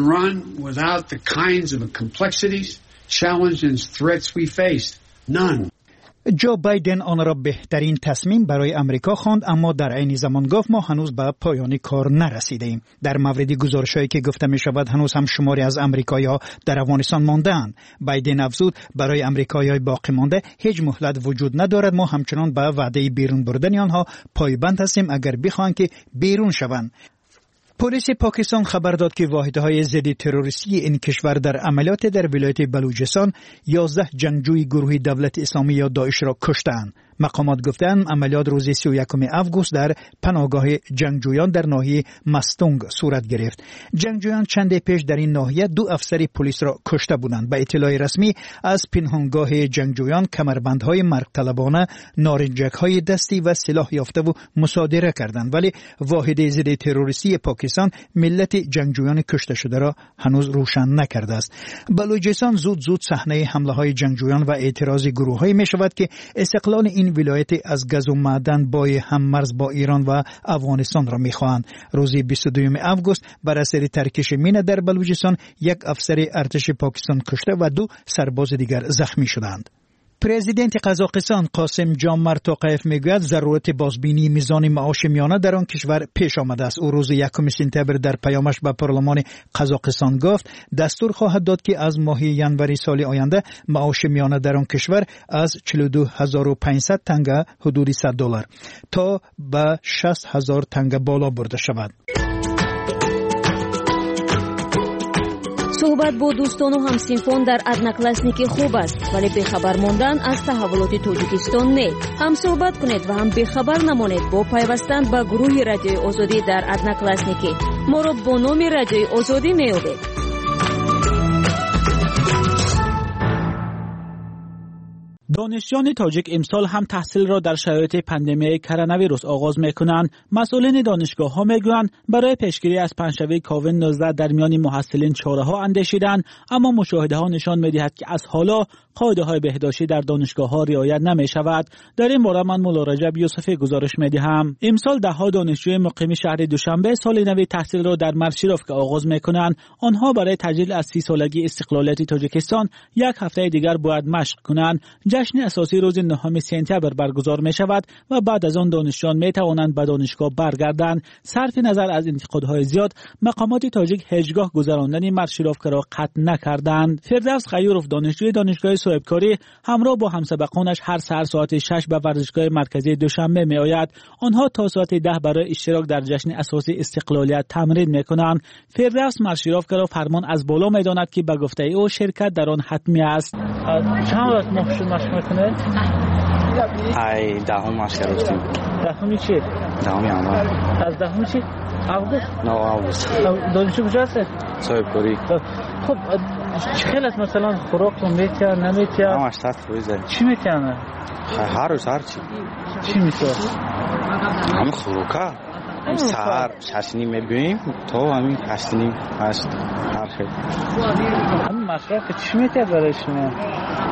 جو بایدن آن را بهترین تصمیم برای امریکا خواند، اما در عین زمان گفت ما هنوز به پایان کار نرسیدیم. در مورد گزارش‌هایی که گفته می شود هنوز هم شماری از امریکایی‌ها در افغانستان مانده‌اند. بایدن افزود برای امریکایی‌های باقی مانده هیچ مهلت وجود ندارد. ما همچنان به وعده بیرون بردن آنها پایبند هستیم اگر بخواهند که بیرون شوند. پلیس پاکستان خبر داد که واحدهای ضد تروریستی این کشور در عملیات در ولایت بلوچستان 11 جنگجوی گروه دولت اسلامی یا داعش را کشتند. مقامات گفتند عملیات روز 31 آگوست در پناهگاه جنگجویان در ناحیه مستونگ صورت گرفت. جنگجویان چند پیش در این ناحیه 2 افسر پلیس را کشته بودند. به اطلاع رسمی از پنهانگاه جنگجویان کمربندهای مرگ طلبانه، نارنجک‌های دستی و سلاح یافته و مصادره کردند، ولی واحد ضد تروریستی پاکستان ملت جنگجویان کشته شده را هنوز روشن نکرده است. بلوچستان زود صحنه حمله‌های جنگجویان و اعتراض گروه‌هایی می‌شود که استقلال این ولایت از گاز و معدن با هممرز با ایران و افغانستان را می‌خواهند. روز 22 آگوست بر اثر ترکش مینه در بلوچستان 1 افسر ارتش پاکستان کشته و 2 سرباز دیگر زخمی شدند. پرزیدنت قزاقستان قاسم جامعت توقیف میگوید ضرورت بازبینی میزان معاش میانه در آن کشور پیش آمده است. او روز 1 سپتامبر در پیامش به پارلمان قزاقستان گفت دستور خواهد داد که از ماه ژانویه سال آینده معاش میانه در آن کشور از 42500 تنگه حدود $100 تا به 60000 تنگه بالا برده شود. صحبت با دوستان و همسنفان در ادناکلاسنیکی خوب است، ولی بخبر ماندن از تحولات تاجیکستان نه. هم صحبت کنید و هم بخبر نمانید با پیوستن به گروه رادیوی آزادی در ادناکلاسنیکی. ما را با نام رادیوی آزادی میابید. دانشجویان تاجیک امسال هم تحصیل را در شرایط پاندمی کرونا ویروس آغاز میکنند. مسئولین دانشگاه ها میگویند برای پیشگیری از پنجشنبه کووید 19 در میان محصلین چاره ها اندیشیدند، اما مشاهده ها نشان میدهد که از حالا قاعده های بهداشتی در دانشگاه ها رعایت نمی شود. در این باره من مولا رجب یوسفی گزارش میدهم. امسال ده ها دانشجوی مقیم شهر دوشنبه سال نو تحصیل را در مرشیروف آغاز میکنند. آنها برای تجلیل از 30 سالگی استقلالیت تاجیکستان 1 هفته دیگر باید مشق کنند. جشن اساسی روز 9 سپتامبر برگزار می شود و بعد از آن دانشجویان می توانند به دانشگاه برگردند. صرف نظر از انتقادهای زیاد، مقامات تاجیک هیچگاه گذراندن مرشیروف را قطع نکردند. فردوس غیورف دانشجوی دانشگاه صاحبکاری همراه با همسبقانش هر سحر ساعت 6 به ورزشگاه مرکزی دوشنبه می آید. آنها تا ساعت 10 برای اشتراک در جشن اساسی استقلالیت تمرین می کنند. فردوس مرشیروف را فرمان از بالا می داند که به گفته او شرکت در آن حتمی است. چند وقت مشق میکنه؟ ای دهم مشق کردیم. دهمی چی؟ دهمی اول. از دهمی چی؟ آگوست؟ نه آگوست. دانشجو کجا هستی؟ صاحبکاری. خب خیلی از مثلا خوراک رو میتیا نمیتیا؟ همش سخت روزه. چی میتیانه؟ هر روز هر چی. چی میتیا؟ همین خوراکا. سحر 6 میبینیم تو همین 8 هر خیلی. همین مشروب که چی میتیا برای شما؟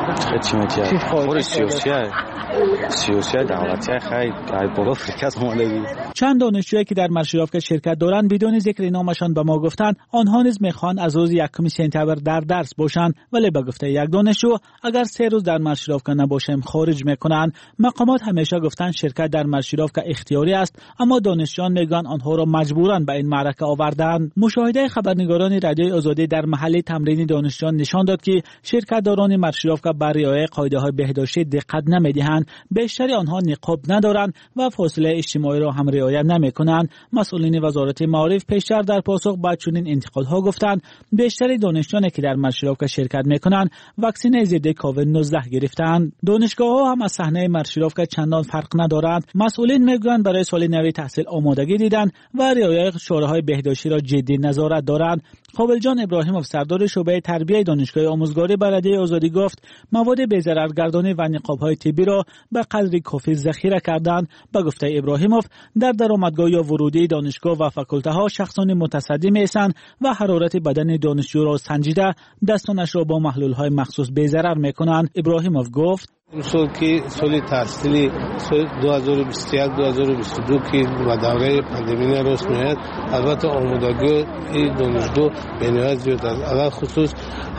چی میشه خور سیاسی دولتی خیلی برای فرکست اومدگی. چند دانشجویی که در مارشیروفکا شرکت دارند بدون ذکر نامشان به ما گفتند آنها نیز میخوان از روز 1 سپتامبر در درس باشند، ولی به گفته یک دانشجو اگر 3 روز در مارشیروفکا نباشیم خارج میکنند. مقامات همیشه گفتند شرکت در مارشیروفکا اختیاری است، اما دانشجویان میگن آنها را مجبورن به این معرکه آوردند. مشاهده خبرنگاران رادیوی آزادی در محل تمرین دانشجویان نشان داد که شرکتداران مارشیروفکا بر رعایت قاعده‌های بهداشتی دقت نمی‌دهند. بیشتر آنها نقاب ندارند و فاصله اجتماعی را هم رعایت نمی‌کنند. مسئولین وزارت معارف پیشتر در پاسخ به چنین انتقادها گفتند بیشتر دانشجویانی که در مارشیروفکا شرکت می‌کنند واکسن ضد کووید 19 گرفتند. دانشگاه‌ها هم از صحنه مارشیروفکا چندان فرق ندارند. مسئولین میگویند برای سال نو تحصیل آمادگی دیدند و رعایت شورای بهداشتی را جدی نظارت دارند. قابلجان ابراهیموف سردار شعبه تربیت دانشگاه آموزگاری برادری آزادی گفت مواد بی‌ضررگردانی و نقاب‌های طبی را به قدری کافی ذخیره کردند. به گفته ابراهیموف در درآمدگاه یا ورودی دانشگاه و فاکولته شخصان متصدی می‌اند و حرارت بدن دانشجو را سنجیده دستانش را با محلول‌های مخصوص بی‌ضرر می‌کنند. ابراهیموف گفت امسال که سال تحصیلی سال 2021-2022 که و دوره پاندمی راست میاد، البته آمادگی دانشجو به نهایت زیاد است. علل خصوص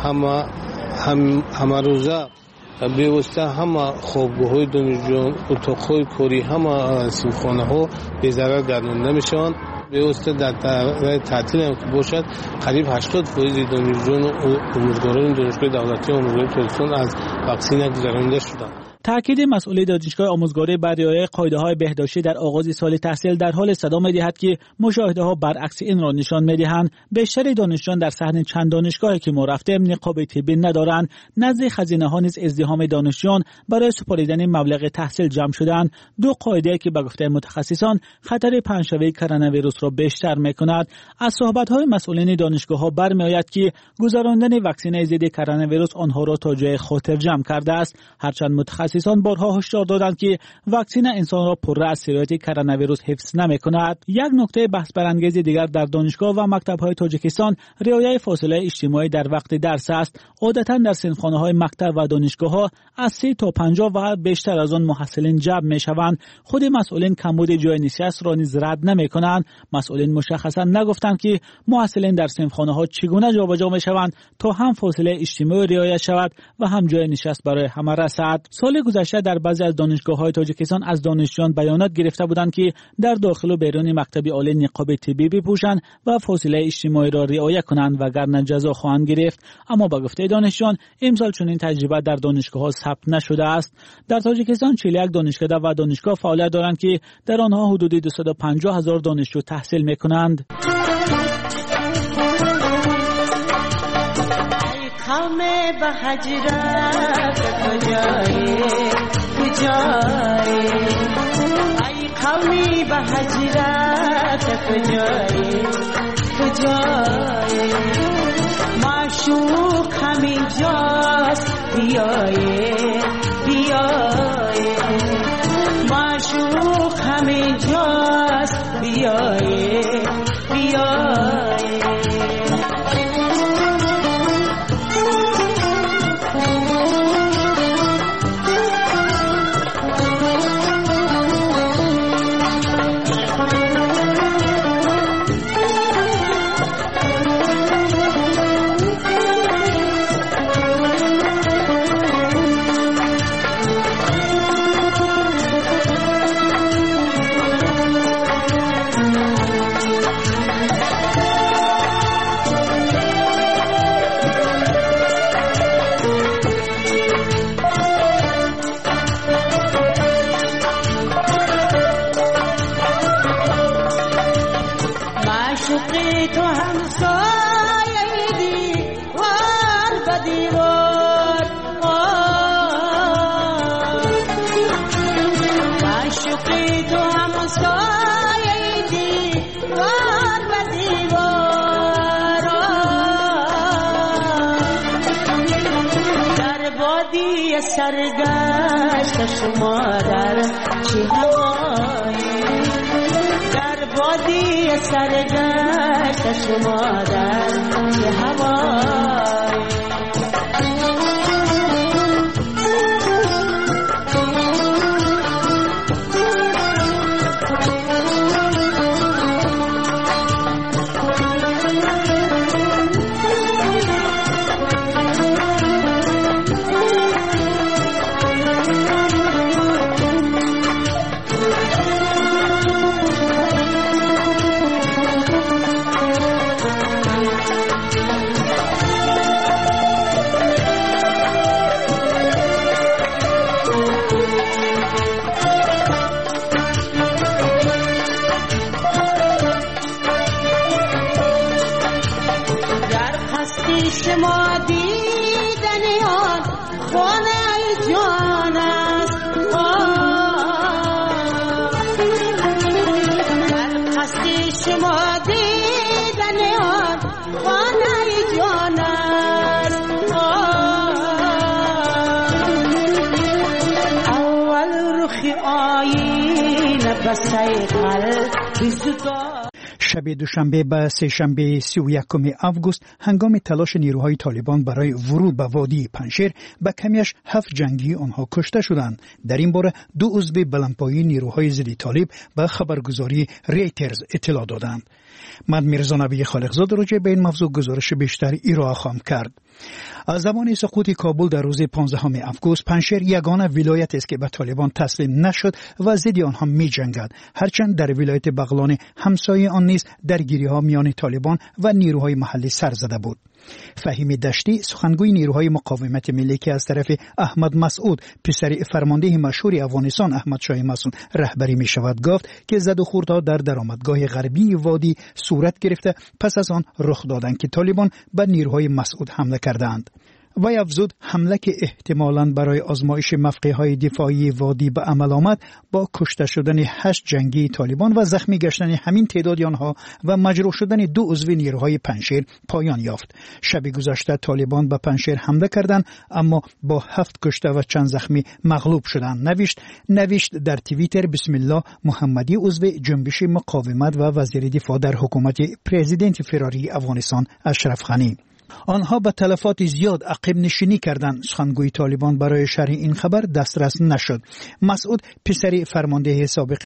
همه روزه بیوسته همه خوابگاه‌های دانشجویان، اتاق‌های کاری، همه صنفخانه‌ها بی‌ضرر گردانده میشوند. بیوسته در تعطیل هم که باشد قریب 80% دانشجویان و آموزگاران دانشگاه دولتی آموزگاری تهران از واکسن گذرانده شدند. تأکید مسئول دانشگاه آموزگاری بر رعایت قاعده‌های بهداشتی در آغاز سال تحصیل در حال صدا می‌دهد که مشاهده‌ها برعکس این را نشان می‌دهند. بیشتر دانشجویان در صحن چند دانشگاهی که ما رفتیم نقاب طبی ندارند. نزد خزینه‌ها نیز ازدحام دانشجویان برای سپردن مبلغ تحصیل جمع شدند. دو قاعده که به گفته متخصصان خطر پنجشنبه کرونا ویروس را بیشتر می‌کند. از صحبت‌های مسئولین دانشگاه‌ها برمی‌آید که گذراندن واکسن ضد کرونا ویروس آنها را تا جای خاطر جمع کرده است. هرچند متخصصان بارها هشدار دادند که واکسن انسان را پر از سرایت کرونا ویروس حفظ نمی‌کند. یک نکته بحث برانگیز دیگر در دانشگاه و مکتب‌های تاجیکستان رعایت فاصله اجتماعی در وقت درس است. عادتاً در صنفخانه‌های مکتب و دانشگاه‌ها از 30 تا 50 و بیشتر از آن محصلین جمع می‌شوند. خود مسئولین کمبود جای نشست را نیز رد نمی‌کنند. مسئولین مشخصاً نگفتند که محصلین در صنفخانه‌ها چگونه جابجا می‌شوند تا هم فاصله اجتماعی رعایت شود و هم جای نشست برای همه رسد. سال گذشته در بعضی از دانشگاه‌های تاجیکستان از دانشجویان بیانات گرفته بودند که در داخل و بیرون مکتب عالی نقاب طبی بپوشند و فاصله اجتماعی را رعایت کنند وگرنه جزا خواهند گرفت. اما با گفته دانشجویان امسال چنین تجربه در دانشگاه‌ها ثبت نشده است. در تاجیکستان 41 دانشکده و دانشگاه فعالیت دارند که در آنها حدود 250,000 دانشجو تحصیل می‌کنند. قوم به هجرت کجایی کجایی ای قومی به هجرت کجایی کجایی معشوق همین جاست بیایی بیایی معشوق همین جاست بیایی بیایی سرگشت شما در چه هوایی در بادی سرگشت شما در چه هوایی شما دیدن آن خانه جان است در قصد شما دیدن آن خانه جان است اول رخ آینه بسیقل شب دوشنبه به سه‌شنبه 31 آگوست هنگام تلاش نیروهای طالبان برای ورود به وادی پنشیر به کمیش 7 جنگی آنها کشته شدند. در این باره 2 عضو بلندپایه نیروهای ضد طالب به خبرگزاری ریترز اطلاع دادند. من میرزا نبی خالقزاده راجع به این موضوع گزارش بیشتر ارائه خواهم کرد. از زمان سقوط کابل در روز 15 آگوست پنشیر یگانه ولایت است که به طالبان تسلیم نشد و ضد آنها می‌جنگد. هرچند در ولایت بغلان همسایه آن نیز درگیری‌ها میان طالبان و نیروهای محلی سر زده بود. فهیم دشتی سخنگوی نیروهای مقاومت ملی که از طرف احمد مسعود پسر فرمانده مشهور افغانستان احمد شاه مسعود رهبری می شود گفت که زد و خوردها در درآمدگاه غربی وادی صورت گرفته پس از آن رخ دادند که طالبان به نیروهای مسعود حمله کردند. وی افزود حمله که احتمالاً برای آزمایش موقع‌های دفاعی وادی به عمل آمد با کشته شدن 8 جنگی طالبان و زخمی گشتن همین تعداد آنها و مجروح شدن 2 عضو نیروهای پنشیر پایان یافت. شب گذشته طالبان به پنشیر حمله کردند اما با 7 کشته و چند زخمی مغلوب شدند. نوشت در توییتر بسم الله محمدی عضو جنبش مقاومت و وزیر دفاع در حکومت پرزیدنت فراری افغانستان اشرف غنی. آنها به تلفات زیاد عقب نشینی کردند. سخنگوی طالبان برای شرح این خبر دسترس نشد. مسعود پسر فرمانده سابق